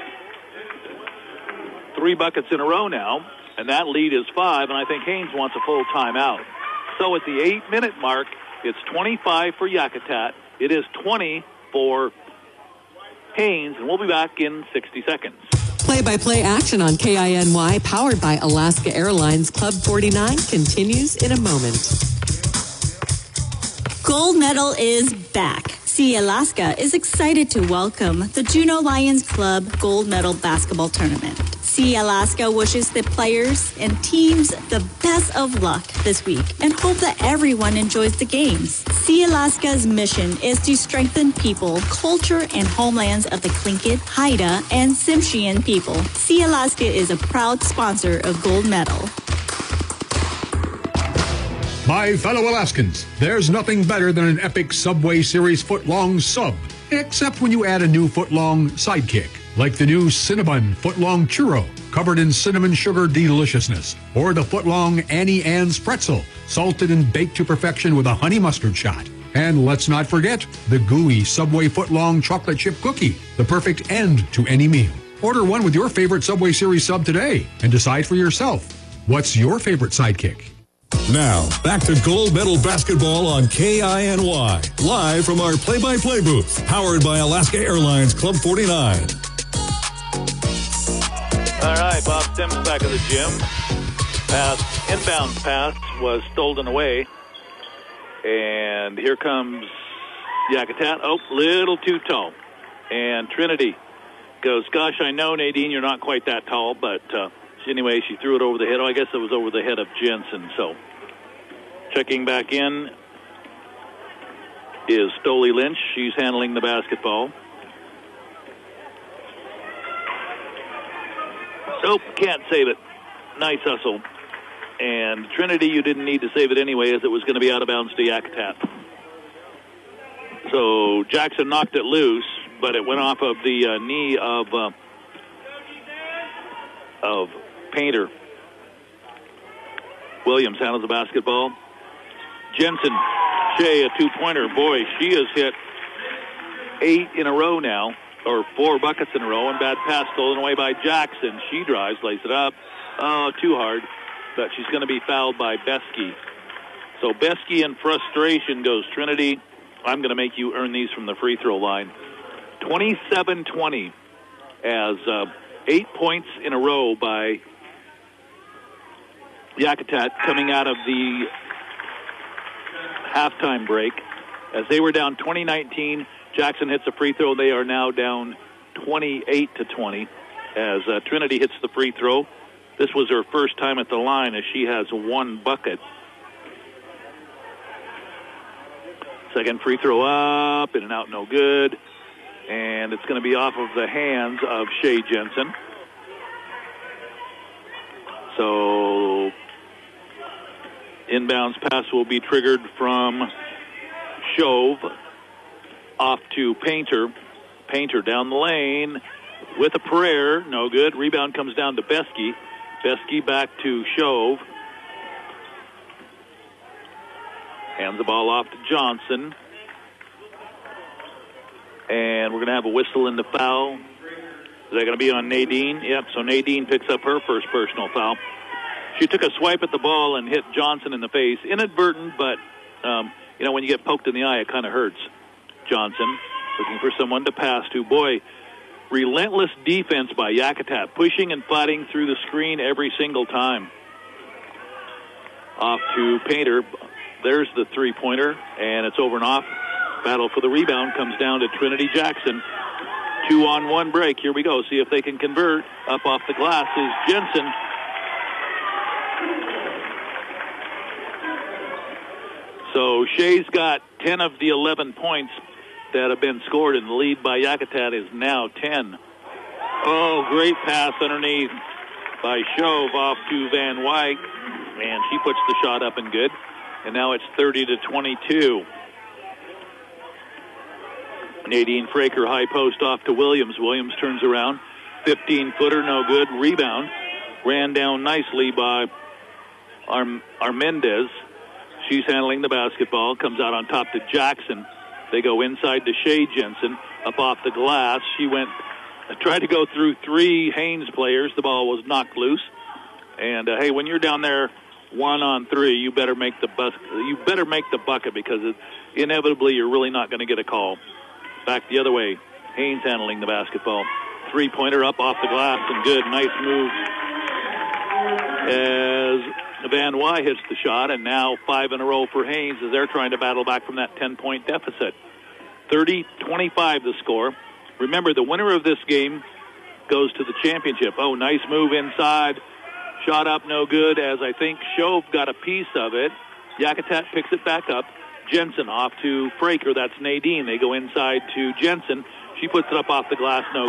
three buckets in a row now. And that lead is five, and I think Haynes wants a full timeout. So at the eight-minute mark, it's twenty-five for Yakutat. It is twenty for Haynes, and we'll be back in sixty seconds. Play-by-play action on K I N Y, powered by Alaska Airlines Club forty-nine, continues in a moment. Gold medal is back. Sea Alaska is excited to welcome the Juneau Lions Club Gold Medal Basketball Tournament. Sea Alaska wishes the players and teams the best of luck this week and hope that everyone enjoys the games. Sea Alaska's mission is to strengthen people, culture, and homelands of the Tlingit, Haida, and Tsimshian people. Sea Alaska is a proud sponsor of Gold Medal. My fellow Alaskans, there's nothing better than an epic Subway Series foot-long sub, except when you add a new foot-long sidekick, like the new Cinnabon foot-long churro, covered in cinnamon sugar deliciousness, or the foot-long Annie Ann's pretzel, salted and baked to perfection with a honey mustard shot. And let's not forget the gooey Subway foot-long chocolate chip cookie, the perfect end to any meal. Order one with your favorite Subway Series sub today and decide for yourself. What's your favorite sidekick? Now, back to gold medal basketball on K I N Y, live from our play-by-play booth, powered by Alaska Airlines Club forty-nine. All right, Bob Sims back at the gym. Pass, inbound pass was stolen away. And here comes Yakutat. Oh, little too tall. And Trinity goes, gosh, I know, Nadine, you're not quite that tall, but uh, anyway, she threw it over the head. Oh, I guess it was over the head of Jensen. So checking back in is Stoley Lynch. She's handling the basketball. Nope, can't save it. Nice hustle. And Trinity, you didn't need to save it anyway, as it was going to be out of bounds to Yakutat. So Jackson knocked it loose, but it went off of the uh, knee of uh, of Painter. Williams handles the basketball. Jensen, Shea, a two-pointer. Boy, she has hit eight in a row now, or four buckets in a row, and bad pass stolen away by Jackson. She drives, lays it up. Oh, too hard, but she's going to be fouled by Beskey. So Beskey in frustration goes, Trinity, I'm going to make you earn these from the free throw line. twenty-seven twenty as uh, eight points in a row by Yakutat coming out of the halftime break. As they were down twenty nineteen, Jackson hits a free throw. They are now down twenty-eight to twenty as uh, Trinity hits the free throw. This was her first time at the line as she has one bucket. Second free throw up, in and out, no good. And it's going to be off of the hands of Shea Jensen. So inbounds pass will be triggered from Shove off to Painter. Painter down the lane with a prayer, no good. Rebound comes down to Beskey. Beskey back to Shove. Hands the ball off to Johnson. And we're going to have a whistle in the foul. Is that going to be on Nadine? Yep, so Nadine picks up her first personal foul. She took a swipe at the ball and hit Johnson in the face. Inadvertent, but, um, you know, when you get poked in the eye, it kind of hurts. Johnson looking for someone to pass to. Boy, relentless defense by Yakutat, pushing and fighting through the screen every single time. Off to Painter. There's the three-pointer, and it's over and off. Battle for the rebound comes down to Trinity Jackson. Two on one break. Here we go. See if they can convert. Up off the glass is Jensen. So Shea's got ten of the eleven points that have been scored, and the lead by Yakutat is now ten. Oh, great pass underneath by Shove off to Van Wyk, and she puts the shot up and good. And now it's thirty to twenty-two. Nadine Fraker high post off to Williams. Williams turns around. fifteen-footer, no good. Rebound. Ran down nicely by Arm- Armendez. She's handling the basketball. Comes out on top to Jackson. They go inside to Shea Jensen. Up off the glass. She went, tried to go through three Haynes players. The ball was knocked loose. And, uh, hey, when you're down there one on three, you better make the bus- you better make the bucket because it, inevitably you're really not going to get a call. Back the other way. Haynes handling the basketball. Three-pointer up off the glass and good. Nice move as Van Wy hits the shot, and now five in a row for Haynes as they're trying to battle back from that ten-point deficit. thirty twenty-five the score. Remember, the winner of this game goes to the championship. Oh, nice move inside. Shot up, no good, as I think Shove got a piece of it. Yakutat picks it back up. Jensen off to Fraker. That's Nadine. They go inside to Jensen. She puts it up off the glass. No.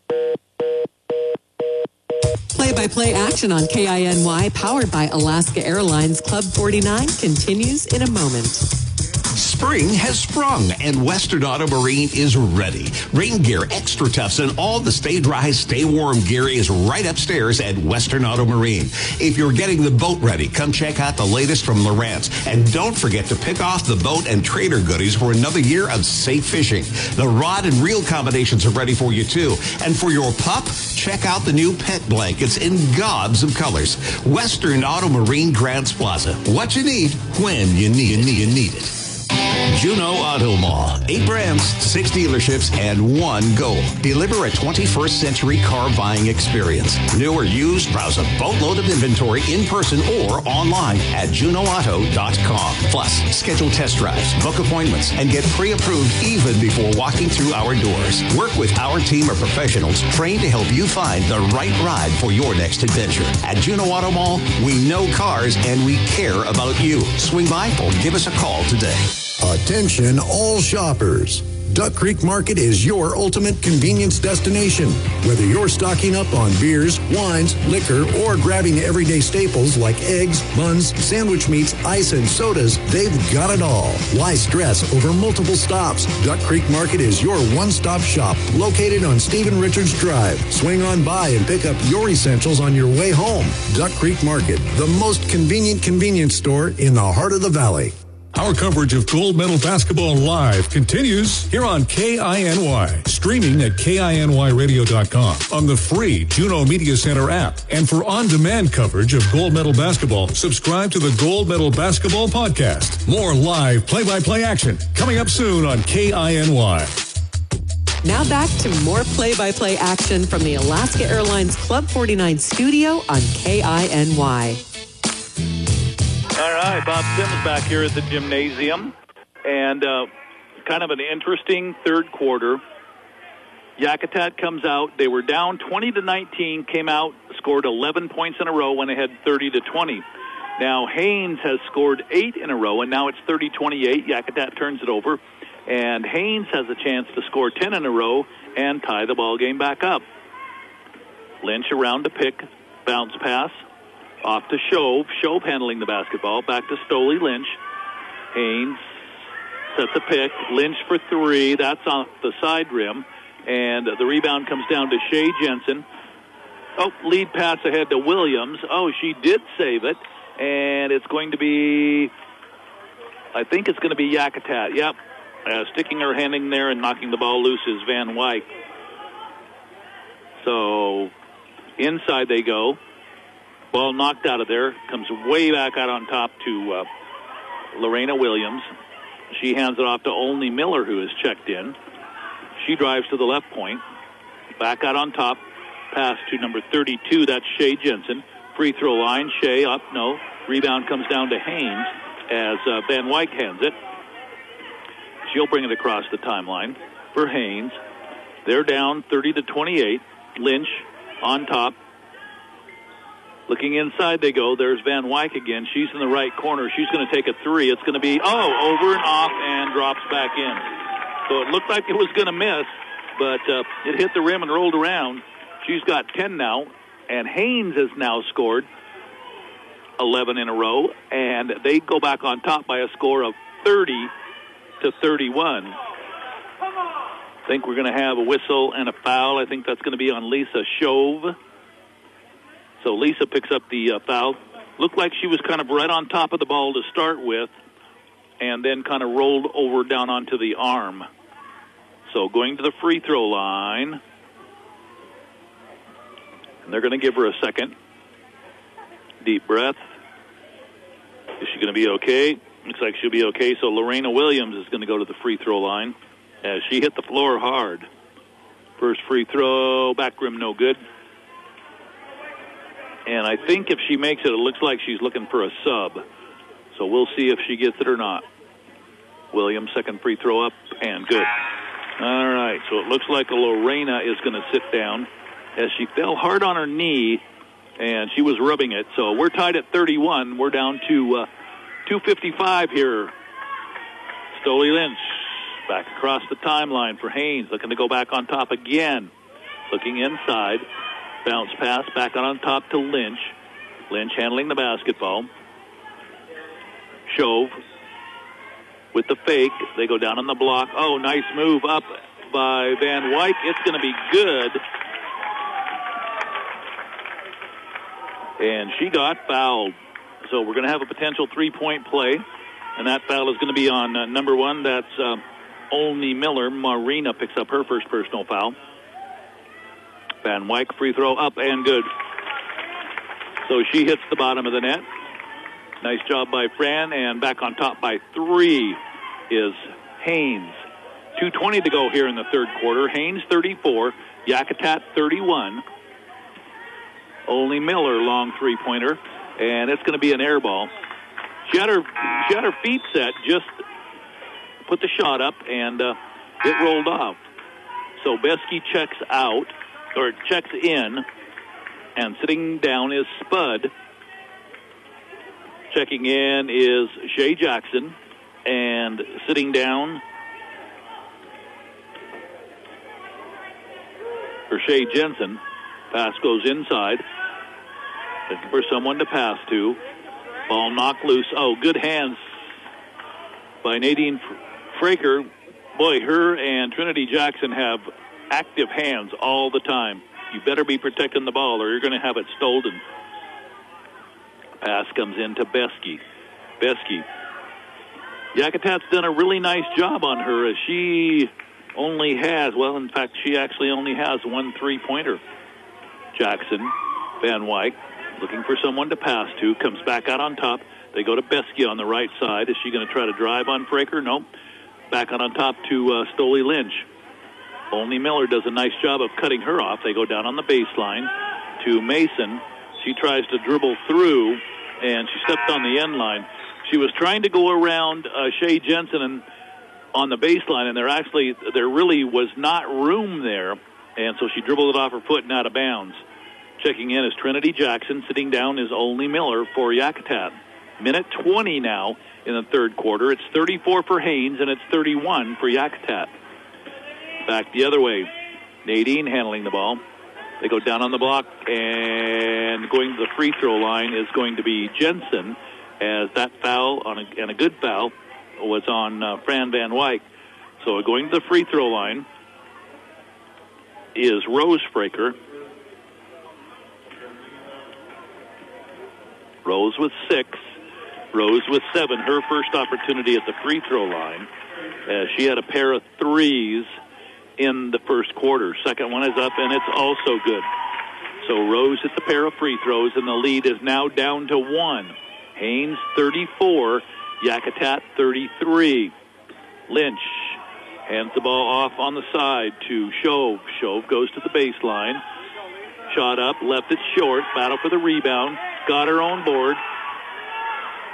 Play-by-play action on K I N Y, powered by Alaska Airlines Club forty-nine, continues in a moment. Spring has sprung, and Western Auto Marine is ready. Rain gear, extra toughs, and all the stay dry, stay warm gear is right upstairs at Western Auto Marine. If you're getting the boat ready, come check out the latest from Lowrance. And don't forget to pick off the boat and trader goodies for another year of safe fishing. The rod and reel combinations are ready for you, too. And for your pup, check out the new pet blankets in gobs of colors. Western Auto Marine Grants Plaza. What you need, when you need it. You need it. Juneau Auto Mall. Eight brands, six dealerships, and one goal. Deliver a twenty-first century car buying experience. New or used, browse a boatload of inventory in person or online at juneau auto dot com. Plus, schedule test drives, book appointments, and get pre-approved even before walking through our doors. Work with our team of professionals trained to help you find the right ride for your next adventure. At Juneau Auto Mall, we know cars and we care about you. Swing by or give us a call today. Attention all shoppers. Duck Creek Market is your ultimate convenience destination. Whether you're stocking up on beers, wines, liquor, or grabbing everyday staples like eggs, buns, sandwich meats, ice, and sodas, they've got it all. Why stress over multiple stops? Duck Creek Market is your one-stop shop located on Stephen Richards Drive. Swing on by and pick up your essentials on your way home. Duck Creek Market, the most convenient convenience store in the heart of the valley. Our coverage of Gold Medal Basketball Live continues here on K I N Y, streaming at K I N Y radio dot com, on the free Juneau Media Center app. And for on-demand coverage of Gold Medal Basketball, subscribe to the Gold Medal Basketball Podcast. More live play-by-play action coming up soon on K I N Y. Now back to more play-by-play action from the Alaska Airlines Club forty-nine studio on K I N Y. All right, Bob Sims back here at the gymnasium. And uh, kind of an interesting third quarter. Yakutat comes out. They were down twenty to nineteen, came out, scored eleven points in a row, went ahead thirty to twenty. Now Haynes has scored eight in a row, and now it's thirty twenty-eight. Yakutat turns it over. And Haynes has a chance to score ten in a row and tie the ball game back up. Lynch around to pick, bounce pass. Off to Shove. Shove handling the basketball. Back to Stoley Lynch. Haynes sets a pick. Lynch for three. That's off the side rim. And the rebound comes down to Shea Jensen. Oh, lead pass ahead to Williams. Oh, she did save it. And it's going to be, I think it's going to be Yakutat. Yep. Uh, sticking her hand in there and knocking the ball loose is Van Wyk. So inside they go. Ball knocked out of there. Comes way back out on top to uh, Lorena Williams. She hands it off to Olney Miller, who is checked in. She drives to the left point. Back out on top. Pass to number thirty-two. That's Shea Jensen. Free throw line. Shea up. No. Rebound comes down to Haynes as uh, Van Wyk hands it. She'll bring it across the timeline for Haynes. They're down thirty to twenty-eight. Lynch on top. Looking inside they go. There's Van Wyk again. She's in the right corner. She's going to take a three. It's going to be, oh, over and off and drops back in. So it looked like it was going to miss, but uh, it hit the rim and rolled around. She's got ten now, and Haynes has now scored eleven in a row, and they go back on top by a score of thirty to thirty-one. I think we're going to have a whistle and a foul. I think that's going to be on Lisa Shove. So Lisa picks up the uh, foul. Looked like she was kind of right on top of the ball to start with, and then kind of rolled over down onto the arm. So going to the free throw line. And they're going to give her a second. Deep breath. Is she going to be okay? Looks like she'll be okay. So Lorena Williams is going to go to the free throw line as she hit the floor hard. First free throw, back rim no good. And I think if she makes it, it looks like she's looking for a sub. So we'll see if she gets it or not. Williams, second free throw up, and good. All right, so it looks like Lorena is going to sit down as she fell hard on her knee, and she was rubbing it. So we're tied at thirty-one. We're down to uh, two fifty-five here. Stoli Lynch back across the timeline for Haynes, looking to go back on top again. Looking inside. Bounce pass back on top to Lynch. Lynch handling the basketball. Shove with the fake. They go down on the block. Oh, nice move up by Van Wyk. It's going to be good. And she got fouled. So we're going to have a potential three-point play. And that foul is going to be on uh, number one. That's uh, Olney Miller. Marina picks up her first personal foul. Van Wyk free throw up and good. So she hits the bottom of the net. Nice job by Fran, and back on top by three is Haynes. two twenty to go here in the third quarter. Haynes thirty-four, Yakutat thirty-one. Olney Miller, long three-pointer, and it's going to be an air ball. She had her, she had her feet set, just put the shot up, and uh, it rolled off. So Beskey checks out, or checks in, and sitting down is Spud. Checking in is Shay Jackson, and sitting down for Shay Jensen. Pass goes inside. Looking for someone to pass to. Ball knocked loose. Oh, good hands by Nadine Fraker. Boy, her and Trinity Jackson have active hands all the time. You better be protecting the ball or you're going to have it stolen. Pass comes into Beskey. Beskey. Yakutat's done a really nice job on her as she only has, well, in fact, she actually only has one three-pointer. Jackson, Van Wyk, looking for someone to pass to, comes back out on top. They go to Beskey on the right side. Is she going to try to drive on Fraker? No. Back out on top to uh, Stoli Lynch. Olney Miller does a nice job of cutting her off. They go down on the baseline to Mason. She tries to dribble through, and she stepped on the end line. She was trying to go around uh, Shay Jensen and on the baseline, and there actually, there really was not room there, and so she dribbled it off her foot and out of bounds. Checking in is Trinity Jackson. Sitting down is Olney Miller for Yakutat. Minute twenty now in the third quarter. It's thirty-four for Haynes, and it's thirty-one for Yakutat. Back the other way. Nadine handling the ball. They go down on the block, and going to the free throw line is going to be Jensen, as that foul, on a, and a good foul, was on uh, Fran Van Wyk. So going to the free throw line is Rose Fraker. Rose with six. Rose with seven. Her first opportunity at the free throw line, as she had a pair of threes in the first quarter. Second one is up, and it's also good. So Rose hit the pair of free throws, and the lead is now down to one. Haynes thirty-four, Yakutat thirty-three. Lynch hands the ball off on the side to Shove. Shove goes to the baseline. Shot up, left it short. Battle for the rebound. Got her own board.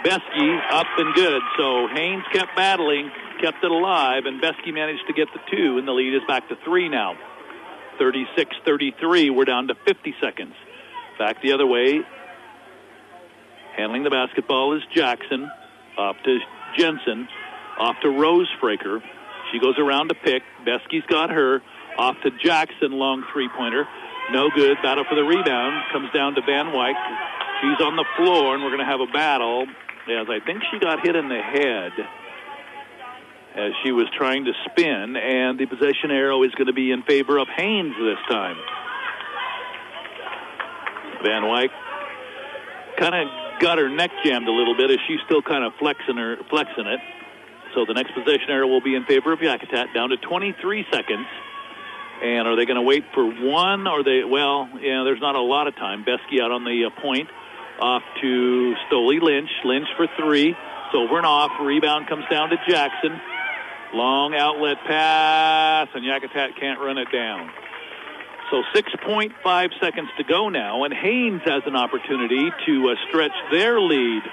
Beskey up and good. So Haynes kept battling, kept it alive, and Beskey managed to get the two, and the lead is back to three now. thirty-six thirty-three, we're down to fifty seconds. Back the other way. Handling the basketball is Jackson. Off to Jensen. Off to Rose Fraker. She goes around to pick. Beskey's got her. Off to Jackson, long three-pointer. No good. Battle for the rebound. Comes down to Van Wyk. She's on the floor, and we're going to have a battle, as I think she got hit in the head as she was trying to spin, and the possession arrow is going to be in favor of Haynes this time. Van Wyk kind of got her neck jammed a little bit as she's still kind of flexing her flexing it. So the next possession arrow will be in favor of Yakutat, down to twenty-three seconds. And are they going to wait for one? Or they, well, yeah, there's not a lot of time. Beskey out on the uh, point. Off to Stoley Lynch. Lynch for three. It's over and off. Rebound comes down to Jackson. Long outlet pass, and Yakutat can't run it down. So six point five seconds to go now, and Haynes has an opportunity to uh, stretch their lead.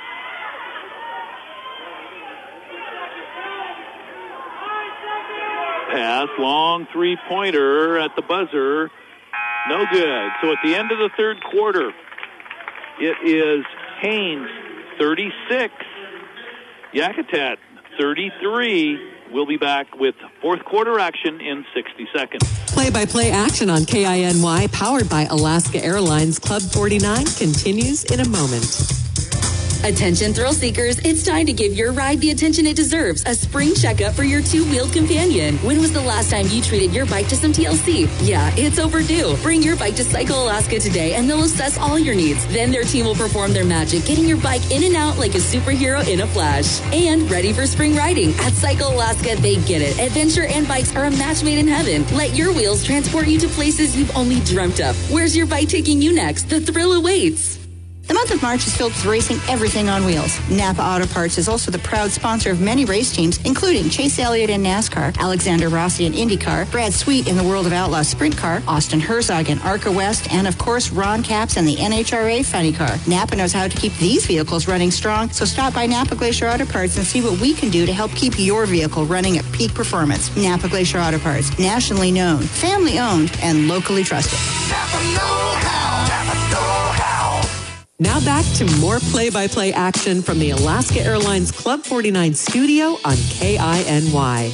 Pass, long three-pointer at the buzzer. No good. So at the end of the third quarter, it is Haynes thirty-six, Yakutat thirty-three. We'll be back with fourth quarter action in sixty seconds. Play-by-play action on K I N Y, powered by Alaska Airlines Club forty-nine, continues in a moment. Attention thrill seekers, it's time to give your ride the attention it deserves. A spring checkup for your two-wheeled companion. When was the last time you treated your bike to some T L C? Yeah, it's overdue. Bring your bike to Cycle Alaska today and they'll assess all your needs. Then their team will perform their magic, getting your bike in and out like a superhero in a flash. And ready for spring riding. At Cycle Alaska, they get it. Adventure and bikes are a match made in heaven. Let your wheels transport you to places you've only dreamt of. Where's your bike taking you next? The thrill awaits. The month of March is filled with racing everything on wheels. Napa Auto Parts is also the proud sponsor of many race teams, including Chase Elliott in NASCAR, Alexander Rossi in IndyCar, Brad Sweet in the World of Outlaw Sprint Car, Austin Herzog in ARCA West, and of course Ron Capps in the N H R A Funny Car. Napa knows how to keep these vehicles running strong, so stop by Napa Glacier Auto Parts and see what we can do to help keep your vehicle running at peak performance. Napa Glacier Auto Parts, nationally known, family owned, and locally trusted. Napa know-how. Napa know-how. Now back to more play-by-play action from the Alaska Airlines Club forty-nine studio on K I N Y.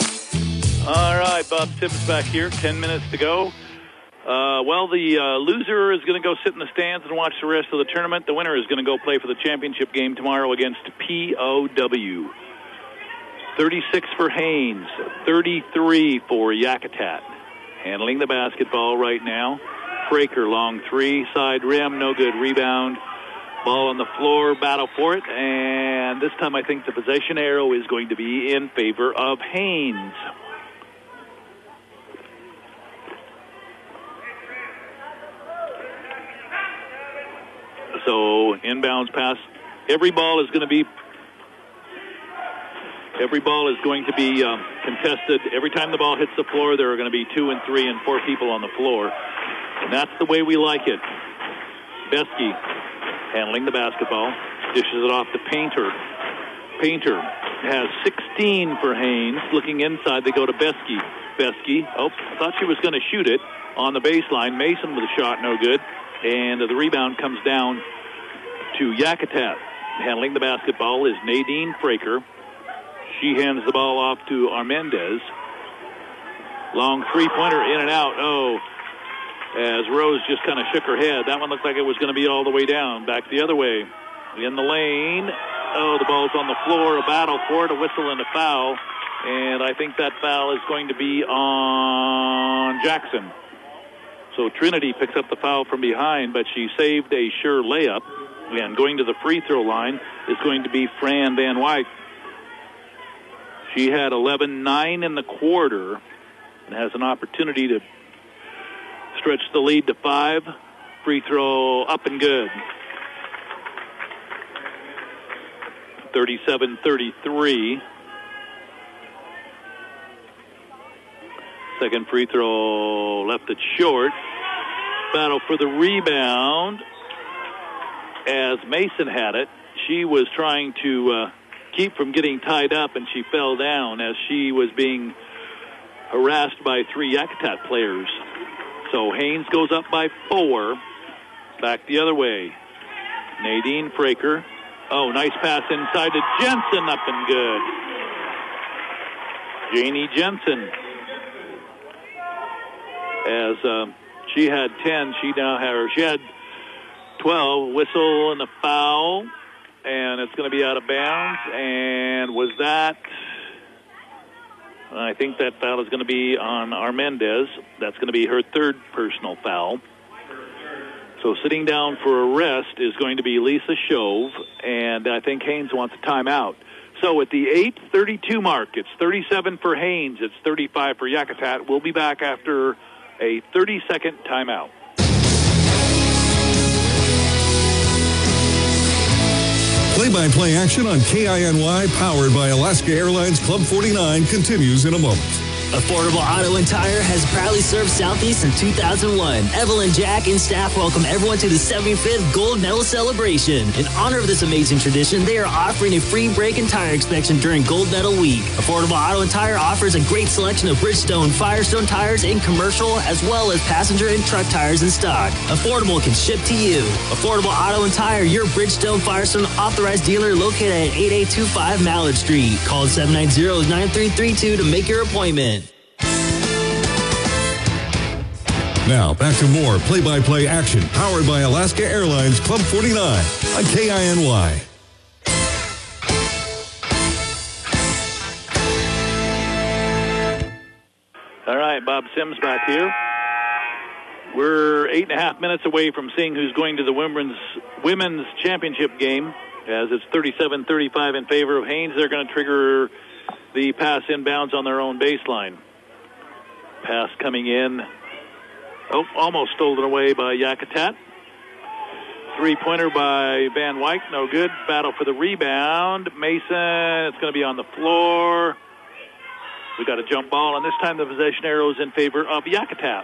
All right, Bob Tibbs back here. Ten minutes to go. Uh, well, the uh, loser is going to go sit in the stands and watch the rest of the tournament. The winner is going to go play for the championship game tomorrow against P O W. thirty-six for Haynes, thirty-three for Yakutat. Handling the basketball right now. Fraker, long three, side rim, no good. Rebound, ball on the floor, battle for it, and this time I think the possession arrow is going to be in favor of Haynes. So inbounds pass. Every ball is going to be every ball is going to be um, contested. Every time the ball hits the floor, there are going to be two and three and four people on the floor. And that's the way we like it. Beskey handling the basketball. Dishes it off to Painter. Painter has sixteen for Haynes. Looking inside, they go to Beskey. Beskey, oh, thought she was going to shoot it on the baseline. Mason with a shot, no good. And the rebound comes down to Yakutat. Handling the basketball is Nadine Fraker. She hands the ball off to Armendez. Long three-pointer in and out. Oh, as Rose just kind of shook her head. That one looked like it was going to be all the way down. Back the other way. In the lane. Oh, the ball's on the floor. A battle for it, a whistle and a foul. And I think that foul is going to be on Jackson. So Trinity picks up the foul from behind, but she saved a sure layup. And going to the free throw line is going to be Fran Van Wyk. She had eleven nine in the quarter and has an opportunity to stretch the lead to five. Free throw up and good. thirty-seven thirty-three. Second free throw left it short. Battle for the rebound as Mason had it. she was trying to uh, keep from getting tied up, and she fell down as she was being harassed by three Yakutat players. So Haynes goes up by four. Back the other way. Nadine Fraker. Oh, nice pass inside to Jensen, up and good. Janie Jensen. As uh, she had ten, she now had, or she had twelve. Whistle and a foul, and it's going to be out of bounds. And was that? I think that foul is going to be on Armendez. That's going to be her third personal foul. So sitting down for a rest is going to be Lisa Shove, and I think Haynes wants a timeout. So at the eight thirty-two mark, it's thirty-seven for Haynes, it's thirty-five for Yakutat. We'll be back after a thirty-second timeout. Play-by-play action on K I N Y, powered by Alaska Airlines Club forty-nine, continues in a moment. Affordable Auto and Tire has proudly served Southeast since two thousand one. Evelyn, Jack, and staff welcome everyone to the seventy-fifth Gold Medal Celebration. In honor of this amazing tradition, they are offering a free brake and tire inspection during Gold Medal Week. Affordable Auto and Tire offers a great selection of Bridgestone, Firestone tires in commercial, as well as passenger and truck tires in stock. Affordable can ship to you. Affordable Auto and Tire, your Bridgestone, Firestone authorized dealer located at eighty-eight twenty-five Mallard Street. Call seven nine zero, nine three three two to make your appointment. Now, back to more play-by-play action powered by Alaska Airlines Club forty-nine on K I N Y. All right, Bob Sims back here. We're eight and a half minutes away from seeing who's going to the women's women's championship game, as it's thirty-seven thirty-five in favor of Haynes. They're going to trigger the pass inbounds on their own baseline. Pass coming in. Oh, almost stolen away by Yakutat. Three-pointer by Van Wyk, no good. Battle for the rebound. Mason, it's going to be on the floor. We got a jump ball, and this time the possession arrow is in favor of Yakutat.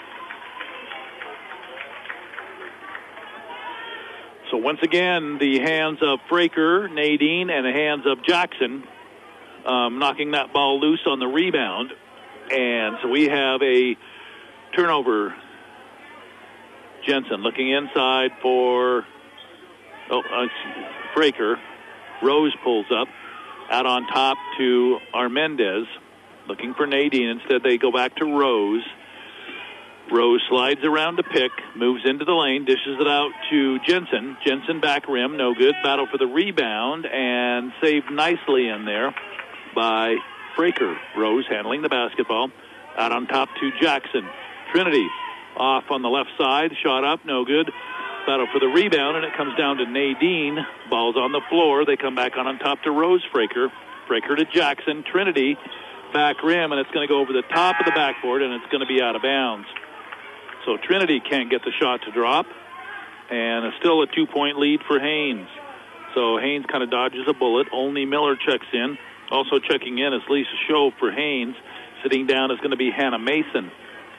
So once again, the hands of Fraker, Nadine, and the hands of Jackson um, knocking that ball loose on the rebound. And so we have a turnover. Jensen looking inside for oh, uh, Fraker. Rose pulls up. Out on top to Armendez. Looking for Nadine. Instead, they go back to Rose. Rose slides around to pick. Moves into the lane. Dishes it out to Jensen. Jensen back rim. No good. Battle for the rebound. And saved nicely in there by Fraker. Rose handling the basketball. Out on top to Jackson. Trinity off on the left side. Shot up. No good. Battle for the rebound, and it comes down to Nadine. Ball's on the floor. They come back on on top to Rose Fraker. Fraker to Jackson. Trinity back rim, and it's going to go over the top of the backboard, and it's going to be out of bounds. So Trinity can't get the shot to drop, and it's still a two-point lead for Haynes. So Haynes kind of dodges a bullet. Only Miller checks in. Also checking in is Lisa Shove for Haynes. Sitting down is going to be Hannah Mason.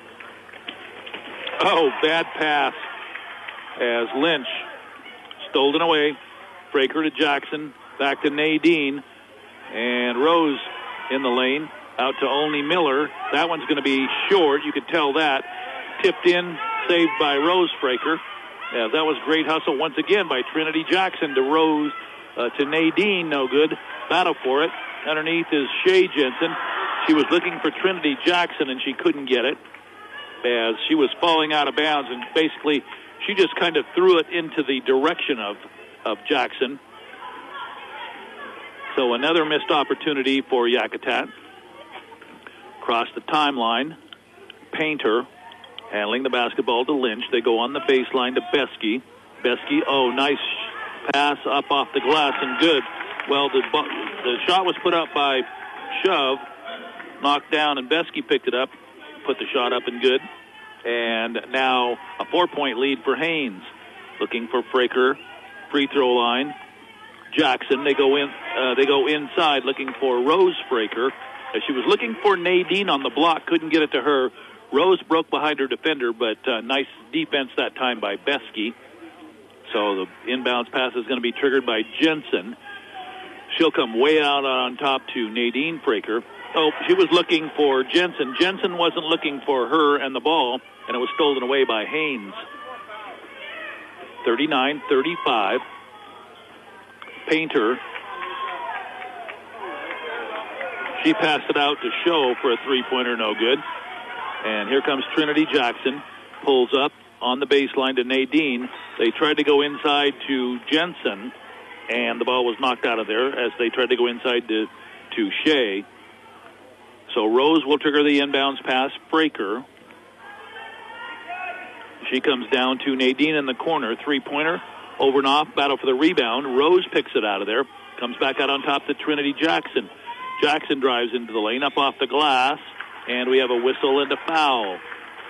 Oh, bad pass as Lynch stolen away. Fraker to Jackson. Back to Nadine. And Rose in the lane. Out to only Miller. That one's going to be short. You could tell that. Tipped in. Saved by Rose Fraker. Yeah, that was great hustle once again by Trinity Jackson to Rose. Uh, to Nadine. No good. Battle for it. Underneath is Shea Jensen. She was looking for Trinity Jackson, and she couldn't get it as she was falling out of bounds, and basically she just kind of threw it into the direction of, of Jackson. So another missed opportunity for Yakutat. Across the timeline, Painter handling the basketball to Lynch. They go on the baseline to Beskey. Beskey, oh, nice pass up off the glass and good. Well, the, the shot was put up by Shove, knocked down, and Beskey picked it up, put the shot up and good. And now a four-point lead for Haynes. Looking for Fraker, free throw line. Jackson, they go in. Uh, they go inside, looking for Rose Fraker. As she was looking for Nadine on the block, couldn't get it to her. Rose broke behind her defender, but uh, nice defense that time by Beskey. So the inbounds pass is going to be triggered by Jensen. She'll come way out on top to Nadine Fraker. Oh, she was looking for Jensen. Jensen wasn't looking for her and the ball, and it was stolen away by Haynes. thirty-nine thirty-five. Painter. She passed it out to Show for a three-pointer, no good. And here comes Trinity Jackson. Pulls up on the baseline to Nadine. They tried to go inside to Jensen, and the ball was knocked out of there as they tried to go inside to, to Shea. So Rose will trigger the inbounds pass. Fraker. She comes down to Nadine in the corner. Three-pointer. Over and off. Battle for the rebound. Rose picks it out of there. Comes back out on top to Trinity Jackson. Jackson drives into the lane. Up off the glass. And we have a whistle and a foul.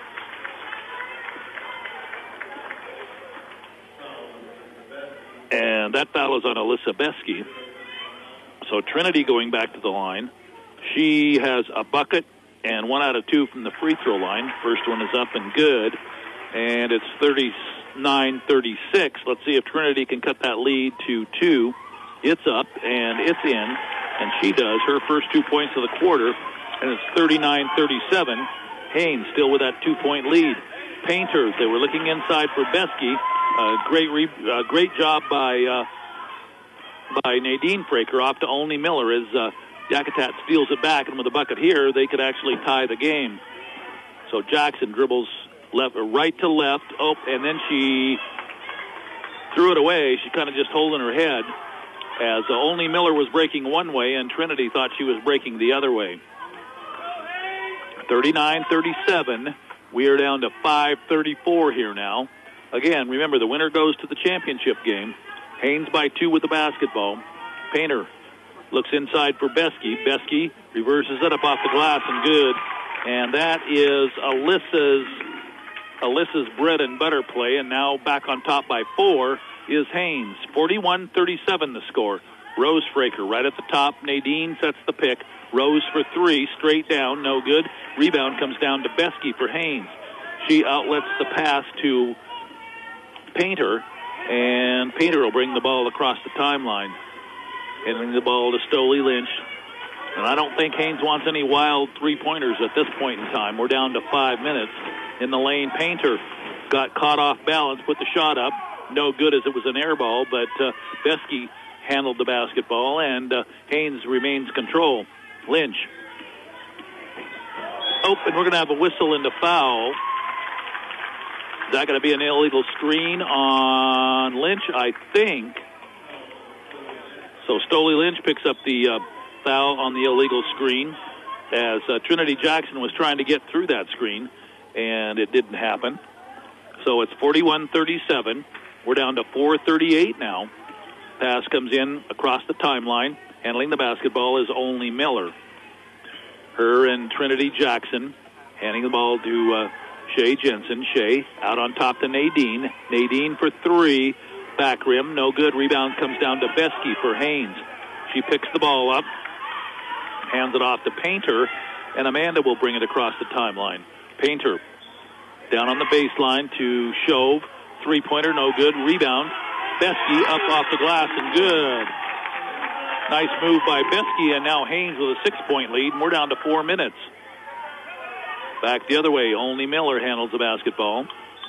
And that foul is on Alyssa Besky. So Trinity going back to the line. She has a bucket and one out of two from the free throw line. First one is up and good. And it's thirty-nine thirty-six. Let's see if Trinity can cut that lead to two. It's up and it's in. And she does her first two points of the quarter. And it's thirty-nine thirty-seven. Haynes still with that two-point lead. Painter, they were looking inside for Besky. Uh, great re- uh, great job by uh, by Nadine Fraker. Off to Olney Miller as uh, Yakutat steals it back, and with a bucket here, they could actually tie the game. So Jackson dribbles left or right to left. Oh, and then she threw it away. She kind of just holding her head as uh, Olney Miller was breaking one way, and Trinity thought she was breaking the other way. thirty-nine thirty-seven. We are down to five thirty-four here now. Again, remember, the winner goes to the championship game. Haynes by two with the basketball. Painter looks inside for Besky. Besky reverses it up off the glass and good. And that is Alyssa's Alyssa's bread and butter play. And now back on top by four is Haynes. forty-one thirty-seven the score. Rose Fraker right at the top. Nadine sets the pick. Rose for three, straight down, no good. Rebound comes down to Besky for Haynes. She outlets the pass to Painter, and Painter will bring the ball across the timeline. Handing the ball to Stoley Lynch. And I don't think Haynes wants any wild three-pointers at this point in time. We're down to five minutes. In the lane, Painter got caught off balance, put the shot up. No good as it was an air ball, but uh, Besky handled the basketball, and uh, Haynes remains control. Lynch. Oh, and we're going to have a whistle and a foul. Is that going to be an illegal screen on Lynch? I think. So Stoley Lynch picks up the uh, foul on the illegal screen as uh, Trinity Jackson was trying to get through that screen, and it didn't happen. So it's forty-one thirty-seven. We're down to four thirty-eight now. Pass comes in across the timeline. Handling the basketball is Olney Miller. Her and Trinity Jackson handing the ball to uh, Shea Jensen. Shea out on top to Nadine. Nadine for three. Back rim, no good. Rebound comes down to Besky for Haynes. She picks the ball up, hands it off to Painter, and Amanda will bring it across the timeline. Painter down on the baseline to Shove. Three-pointer, no good. Rebound. Besky up off the glass and good. Nice move by Besky, and now Haynes with a six-point lead, and we're down to four minutes. Back the other way, Olney Miller handles the basketball.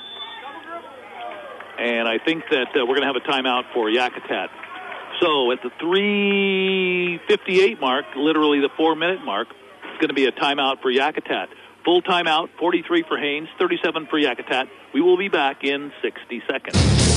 And I think that uh, we're going to have a timeout for Yakutat. So at the three fifty-eight mark, literally the four-minute mark, it's going to be a timeout for Yakutat. Full timeout, forty-three for Haynes, thirty-seven for Yakutat. We will be back in sixty seconds.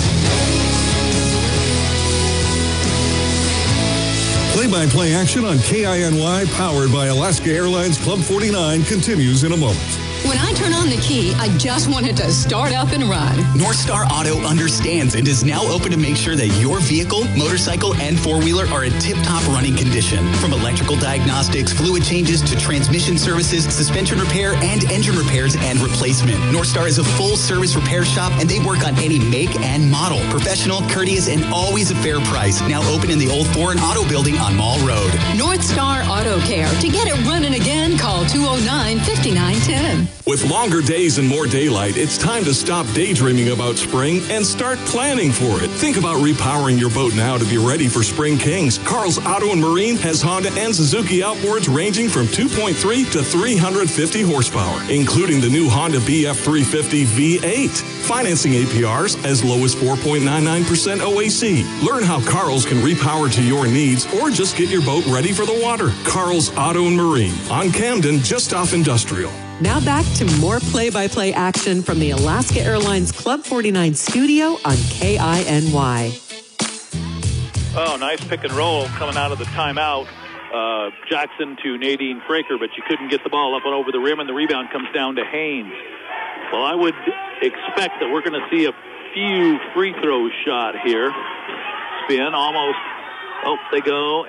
Play-by-play action on K I N Y, powered by Alaska Airlines Club forty-nine, continues in a moment. When I turn on the key, I just want it to start up and run. North Star Auto understands and is now open to make sure that your vehicle, motorcycle, and four-wheeler are in tip-top running condition. From electrical diagnostics, fluid changes, to transmission services, suspension repair, and engine repairs and replacement. North Star is a full-service repair shop, and they work on any make and model. Professional, courteous, and always a fair price. Now open in the old Foreign Auto Building on Mall Road. North Star Auto Care. To get it running again, call two oh nine, five nine one oh. With longer days and more daylight, it's time to stop daydreaming about spring and start planning for it. Think about repowering your boat now to be ready for Spring Kings. Carl's Auto and Marine has Honda and Suzuki outboards ranging from two point three to three hundred fifty horsepower, including the new Honda B F three fifty V eight. Financing A P Rs as low as four point nine nine percent O A C. Learn how Carl's can repower to your needs or just get your boat ready for the water. Carl's Auto and Marine on Camden, just off Industrial. Now back to more play-by-play action from the Alaska Airlines Club forty-nine studio on K I N Y. Oh, nice pick and roll coming out of the timeout. Uh, Jackson to Nadine Fraker, but she couldn't get the ball up and over the rim, and the rebound comes down to Haynes. Well, I would expect that we're going to see a few free throws shot here. Spin, almost. Oh, they go,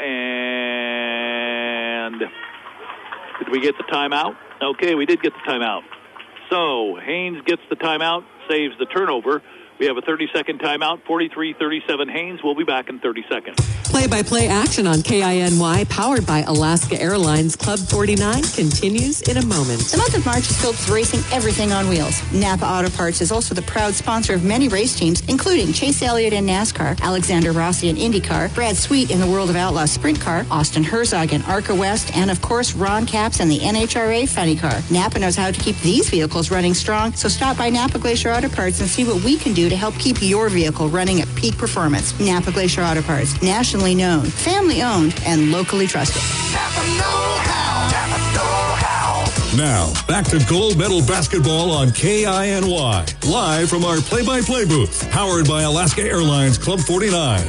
and did we get the timeout? Okay, we did get the timeout. So Haynes gets the timeout, saves the turnover. We have a thirty-second timeout, forty-three thirty-seven Haynes. We'll be back in thirty seconds. Play-by-play action on K I N Y, powered by Alaska Airlines Club forty-nine, continues in a moment. The month of March is filled with racing everything on wheels. Napa Auto Parts is also the proud sponsor of many race teams, including Chase Elliott in NASCAR, Alexander Rossi in IndyCar, Brad Sweet in the World of Outlaw Sprint Car, Austin Herzog in ARCA West, and of course Ron Capps in the N H R A Funny Car. Napa knows how to keep these vehicles running strong, so stop by Napa Glacier Auto Parts and see what we can do to help keep your vehicle running at peak performance. Napa Glacier Auto Parts, nationally known, family owned, and locally trusted. Napa know-how. Napa know-how. Now, back to gold medal basketball on K I N Y, live from our play-by-play booth, powered by Alaska Airlines Club forty-nine.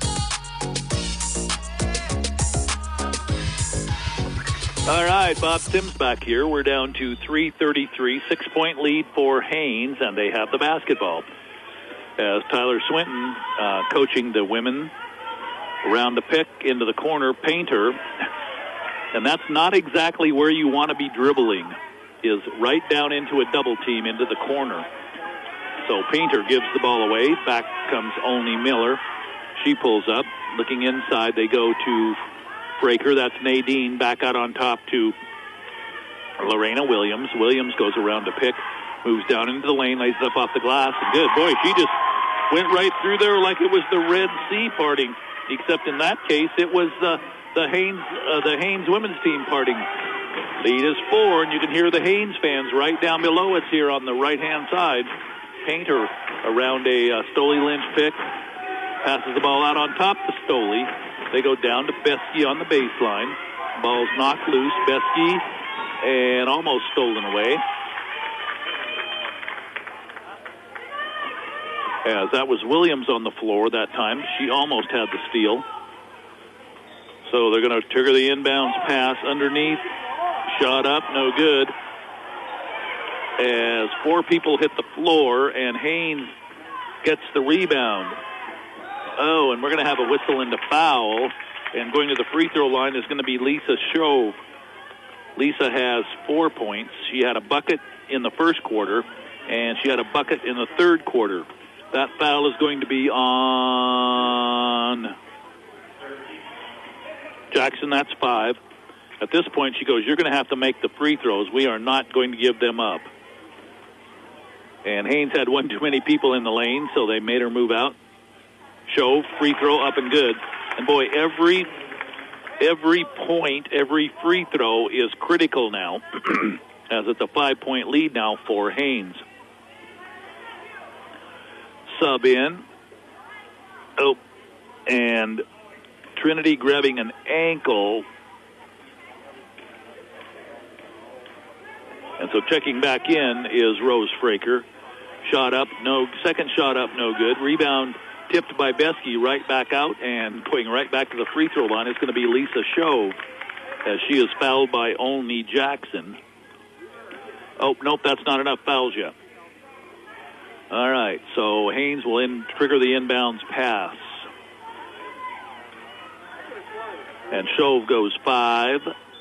All right, Bob Sims back here. We're down to three thirty-three, six-point lead for Haynes, and they have the basketball. As Tyler Swinton uh, coaching the women around the pick into the corner, Painter, and that's not exactly where you want to be dribbling, is right down into a double team into the corner. So Painter gives the ball away. Back comes Olney Miller. She pulls up. Looking inside, they go to Fraker. That's Nadine back out on top to Lorena Williams. Williams goes around to pick, moves down into the lane, lays it up off the glass, and good. Boy, she just went right through there like it was the Red Sea parting, except in that case it was uh, the Haynes uh, the Haynes women's team parting. Lead is four, and you can hear the Haynes fans right down below us here on the right-hand side. Painter around a uh, Stoley Lynch pick, passes the ball out on top to Stoley. They go down to Beskey on the baseline. Ball's knocked loose. Beskey, and almost stolen away. As that was Williams on the floor that time. She almost had the steal. So they're going to trigger the inbounds pass underneath. Shot up, no good. As four people hit the floor, and Haynes gets the rebound. Oh, and we're going to have a whistle into foul. And going to the free throw line is going to be Lisa Shove. Lisa has four points. She had a bucket in the first quarter, and she had a bucket in the third quarter. That foul is going to be on Jackson. That's five. At this point, she goes, you're going to have to make the free throws. We are not going to give them up. And Haynes had one too many people in the lane, so they made her move out. Shove, free throw, up and good. And, boy, every every point, every free throw is critical now, as it's a five-point lead now for Haynes. Sub in. Oh, and Trinity grabbing an ankle. And so checking back in is Rose Fraker. Shot up, no, second shot up, no good. Rebound tipped by Beskey right back out, and going right back to the free throw line is going to be Lisa Shove, as she is fouled by Olney Jackson. Oh, nope, that's not enough fouls yet. All right, so Haynes will in, trigger the inbounds pass. And Shove goes five.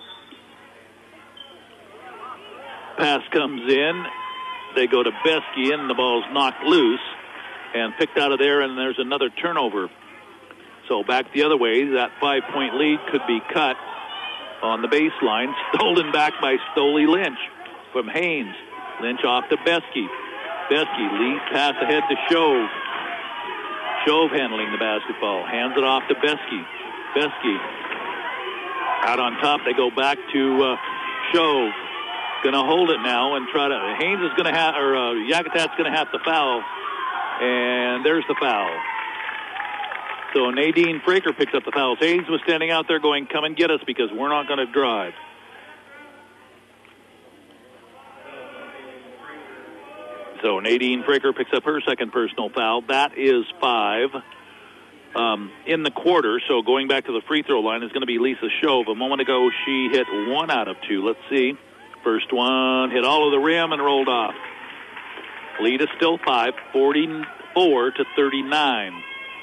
Pass comes in. They go to Beskey, and the ball's knocked loose and picked out of there, and there's another turnover. So back the other way, that five-point lead could be cut on the baseline. Stolen back by Stoley Lynch from Haynes. Lynch off to Beskey. Beskey leads pass ahead to Shove. Shove handling the basketball. Hands it off to Beskey. Beskey out on top. They go back to uh, Shove. Going to hold it now and try to. Haynes is going to have, or uh, Yakutat's going to have to foul. And there's the foul. So Nadine Fraker picks up the foul. Haynes was standing out there going, come and get us because we're not going to drive. So Nadine Fraker picks up her second personal foul. That is five um, in the quarter. So going back to the free throw line is going to be Lisa Shove. A moment ago, she hit one out of two. Let's see. First one hit all of the rim and rolled off. Lead is still five, forty-four to thirty-nine.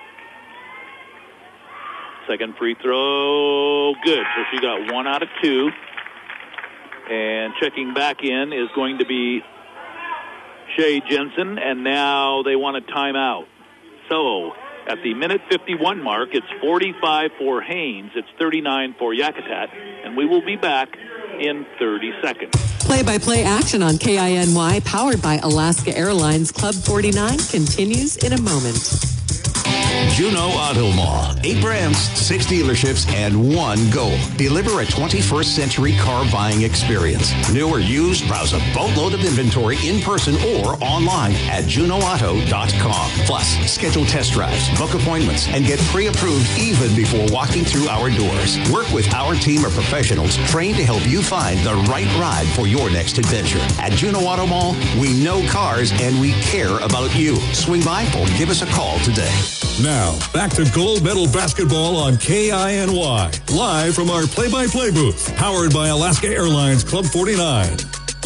Second free throw, good. So she got one out of two. And checking back in is going to be Shay Jensen, and now they want a timeout. So at the minute fifty-one mark, it's forty-five for Haynes, it's thirty-nine for Yakutat, and we will be back in thirty seconds. Play-by-play action on K I N Y, powered by Alaska Airlines Club forty-nine, continues in a moment. Juneau Auto Mall. Eight brands, six dealerships, and one goal. Deliver a twenty-first century car buying experience. New or used, browse a boatload of inventory in person or online at juneau auto dot com. Plus, schedule test drives, book appointments, and get pre-approved even before walking through our doors. Work with our team of professionals trained to help you find the right ride for your next adventure. At Juneau Auto Mall, we know cars and we care about you. Swing by or give us a call today. Now, back to gold medal basketball on K I N Y. Live from our play-by-play booth. Powered by Alaska Airlines Club forty-nine.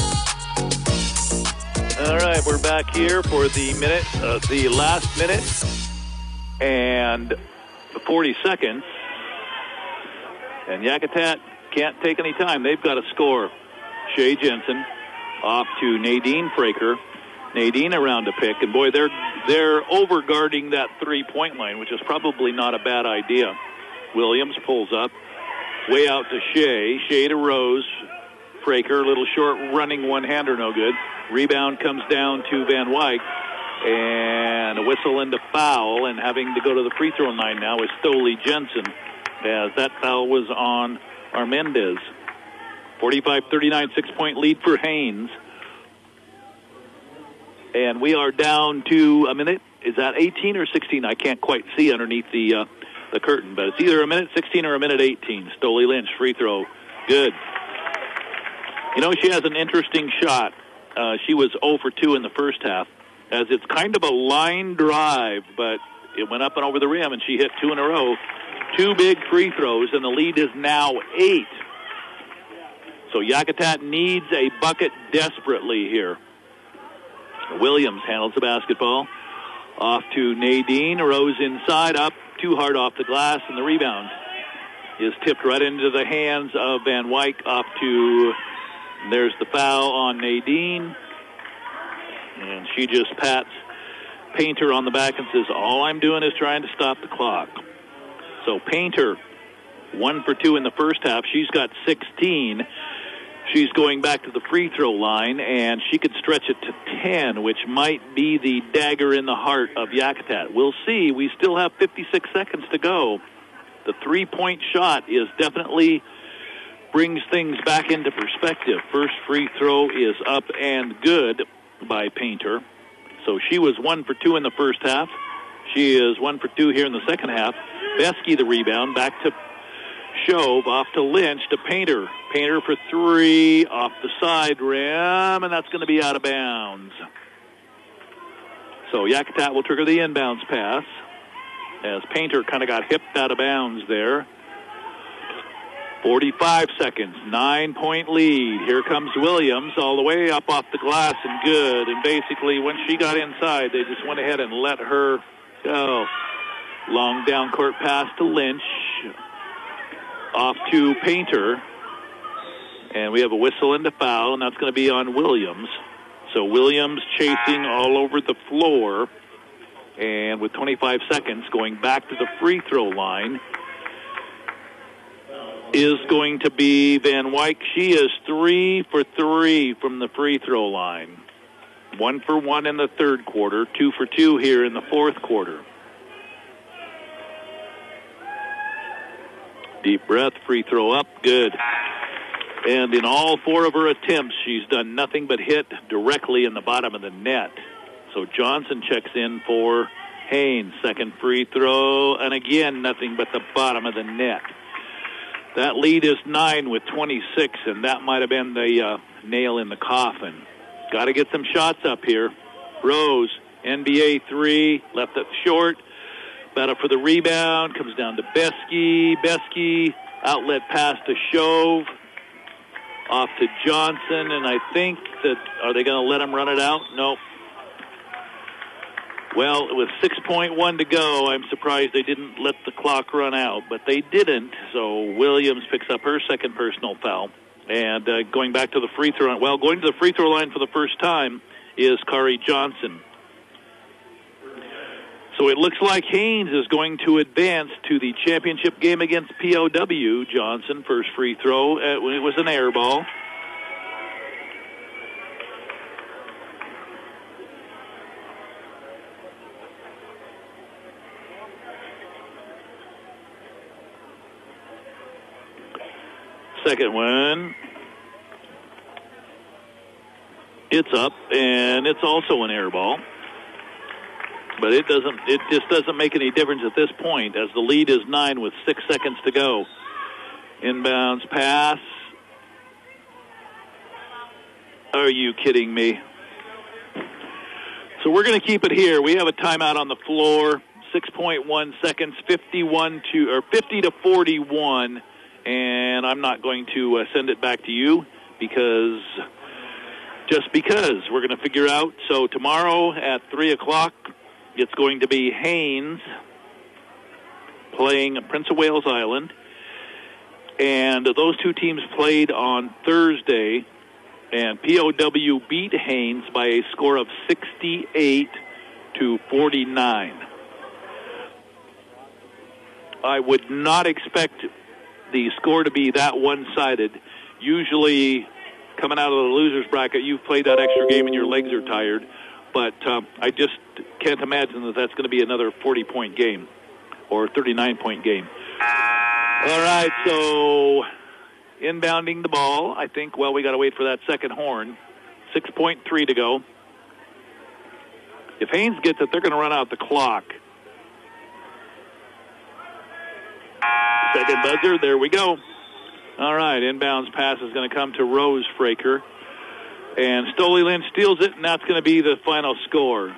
All right, we're back here for the minute, uh, the last minute and forty seconds. And Yakutat can't take any time. They've got to score. Shay Jensen off to Nadine Fraker. Nadine around to pick, and boy, they're they're over-guarding that three-point line, which is probably not a bad idea. Williams pulls up, way out to Shea. Shea to Rose. Fraker, a little short running one-hander, no good. Rebound comes down to Van Wyk, and a whistle into foul, and having to go to the free throw line now is Stoli Jensen, as that foul was on Armendez. forty-five thirty-nine, six-point lead for Haynes. And we are down to a minute. Is that eighteen or sixteen? I can't quite see underneath the uh, the curtain, but it's either a minute sixteen or a minute eighteen. Stoli Lynch, free throw. Good. You know, she has an interesting shot. Uh, she was zero for two in the first half, as it's kind of a line drive, but it went up and over the rim, and she hit two in a row. Two big free throws, and the lead is now eight. So Yakutat needs a bucket desperately here. Williams handles the basketball. Off to Nadine. Rose inside, up too hard off the glass, and the rebound is tipped right into the hands of Van Wyk. Off to, there's the foul on Nadine. And she just pats Painter on the back and says, all I'm doing is trying to stop the clock. So Painter, one for two in the first half. She's got sixteen. She's going back to the free throw line, and she could stretch it to ten, which might be the dagger in the heart of Yakutat. We'll see. We still have fifty-six seconds to go. The three-point shot is definitely brings things back into perspective. First free throw is up and good by Painter. So she was one for two in the first half. She is one for two here in the second half. Beskey the rebound, back to Shove, off to Lynch, to Painter. Painter for three, off the side rim, and that's going to be out of bounds. So Yakutat will trigger the inbounds pass, as Painter kind of got hipped out of bounds there. forty-five seconds, nine-point lead. Here comes Williams all the way up off the glass and good. And basically, when she got inside, they just went ahead and let her go. Long down court pass to Lynch. Off to Painter. And we have a whistle into foul, and that's going to be on Williams. So Williams chasing all over the floor. And with twenty-five seconds, going back to the free throw line. is going to be Van Wyck. She is three for three from the free throw line. One for one in the third quarter, two for two here in the fourth quarter. Deep breath, free throw up, good. And in all four of her attempts, she's done nothing but hit directly in the bottom of the net. So Johnson checks in for Haynes. Second free throw, and again, nothing but the bottom of the net. That lead is nine with twenty-six, and that might have been the uh, nail in the coffin. Got to get some shots up here. Rose, N B A three, left it short. Battle for the rebound, comes down to Beskey. Beskey, outlet pass to Shove. Off to Johnson, and I think that, are they going to let him run it out? Nope. Well, with six point one to go, I'm surprised they didn't let the clock run out, but they didn't, so Williams picks up her second personal foul. And uh, going back to the free throw line, well, going to the free throw line for the first time is Kari Johnson. So it looks like Haynes is going to advance to the championship game against P O W. Johnson, first free throw, uh, it was an air ball. Second one, it's up, and it's also an air ball. But it doesn't. It just doesn't make any difference at this point, as the lead is nine with six seconds to go. Inbounds pass. Are you kidding me? So we're going to keep it here. We have a timeout on the floor. six point one seconds, fifty-one to or fifty to forty-one. And I'm not going to uh, send it back to you because, just because we're going to figure out. So tomorrow at three o'clock, it's going to be Haynes playing Prince of Wales Island. And those two teams played on Thursday, and P O W beat Haynes by a score of sixty-eight to forty-nine. I would not expect the score to be that one-sided. Usually, coming out of the loser's bracket, you've played that extra game and your legs are tired. But um, I just can't imagine that that's going to be another forty-point game or thirty-nine-point game. All right, so inbounding the ball, I think, well, we got to wait for that second horn. six point three to go. If Haynes gets it, they're going to run out the clock. Second buzzer, there we go. All right, inbounds pass is going to come to Rose Fraker. And Stoli Lynn steals it, and that's going to be the final score.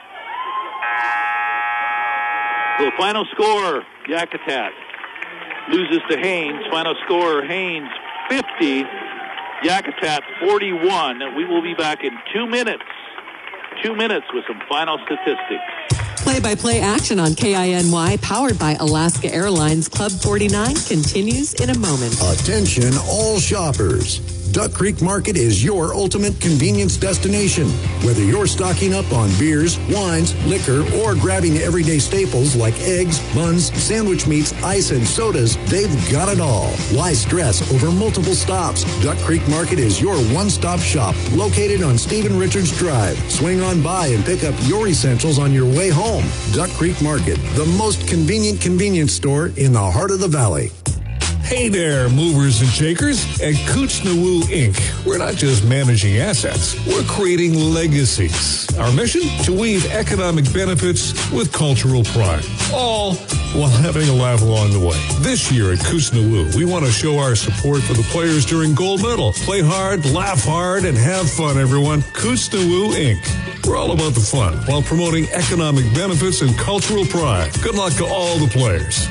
The final score, Yakutat loses to Haynes. Final score, Haynes fifty, Yakutat forty-one. We will be back in two minutes. Two minutes with some final statistics. Play-by-play action on K I N Y, powered by Alaska Airlines Club forty-nine, continues in a moment. Attention all shoppers. Duck Creek Market is your ultimate convenience destination. Whether you're stocking up on beers, wines, liquor, or grabbing everyday staples like eggs, buns, sandwich meats, ice, and sodas, they've got it all. Why stress over multiple stops? Duck Creek Market is your one-stop shop, located on Stephen Richards Drive. Swing on by and pick up your essentials on your way home. Duck Creek Market, the most convenient convenience store in the heart of the valley. Hey there, movers and shakers. At Kuchnawoo Incorporated, we're not just managing assets, we're creating legacies. Our mission? To weave economic benefits with cultural pride, all while having a laugh along the way. This year at Kuchnawoo, we want to show our support for the players during gold medal. Play hard, laugh hard, and have fun, everyone. Kuchnawoo Incorporated. We're all about the fun while promoting economic benefits and cultural pride. Good luck to all the players.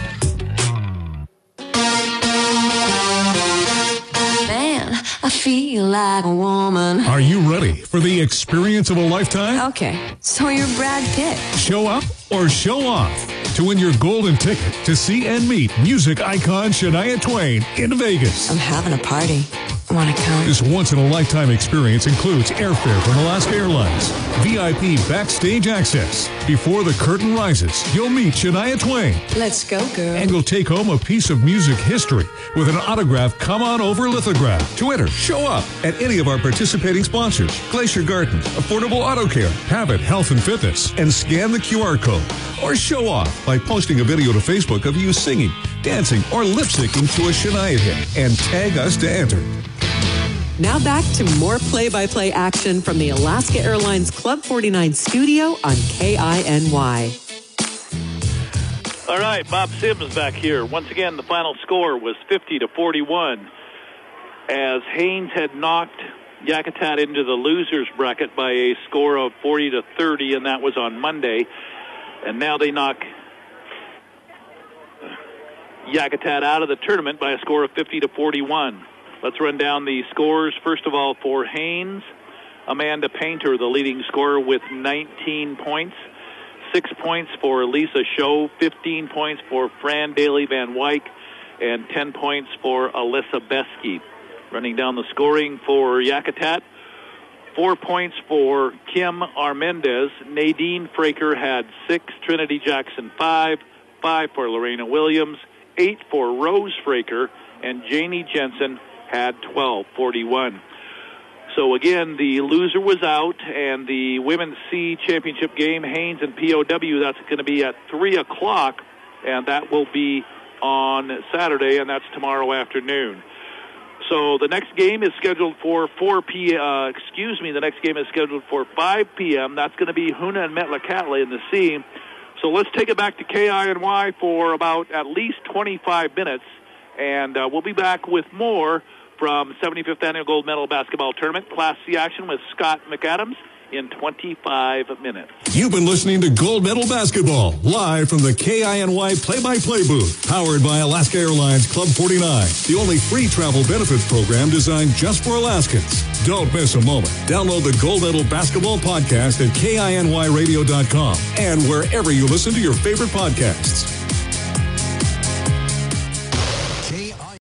I feel like a woman. Are you ready for the experience of a lifetime? Okay, so you're Brad Pitt. Show up or show off to win your golden ticket to see and meet music icon Shania Twain in Vegas. I'm having a party. Want to come? This once-in-a-lifetime experience includes airfare from Alaska Airlines, V I P backstage access. Before the curtain rises, you'll meet Shania Twain. Let's go, girl. And you'll take home a piece of music history with an autographed Come On Over lithograph. To enter, show up at any of our participating sponsors, Glacier Gardens, Affordable Auto Care, Habit Health and Fitness, and scan the Q R code. Or show off by posting a video to Facebook of you singing, dancing, or lip-syncing to a Shania hit and tag us to enter. Now back to more play-by-play action from the Alaska Airlines Club forty-nine studio on K I N Y. All right, Bob Sims back here. Once again, the final score was fifty to forty-one as Haynes had knocked Yakutat into the losers bracket by a score of forty to thirty, and that was on Monday. And now they knock Yakutat out of the tournament by a score of fifty to forty-one. Let's run down the scores. First of all, for Haynes, Amanda Painter, the leading scorer with nineteen points. Six points for Lisa Show, fifteen points for Fran Daly Van Wyk, and ten points for Alyssa Besky. Running down the scoring for Yakutat, four points for Kim Armendez. Nadine Fraker had six, Trinity Jackson five, five for Lorena Williams, eight for Rose Fraker, and Janie Jensen had twelve, forty-one. So again, the loser was out, and the Women's C Championship game, Haynes and P O W, that's going to be at three o'clock, and that will be on Saturday, and that's tomorrow afternoon. So the next game is scheduled for four p. Uh, excuse me, the next game is scheduled for five p.m. That's going to be Hoona and Metlakatla in the C. So let's take it back to K I N Y for about at least twenty-five minutes, and uh, we'll be back with more from seventy-fifth Annual Gold Medal Basketball Tournament Class C action with Scott McAdams in twenty-five minutes. You've been listening to Gold Medal Basketball, live from the K I N Y play-by-play booth, powered by Alaska Airlines Club forty-nine, the only free travel benefits program designed just for Alaskans. Don't miss a moment. Download the Gold Medal Basketball podcast at K I N Y radio dot com and wherever you listen to your favorite podcasts.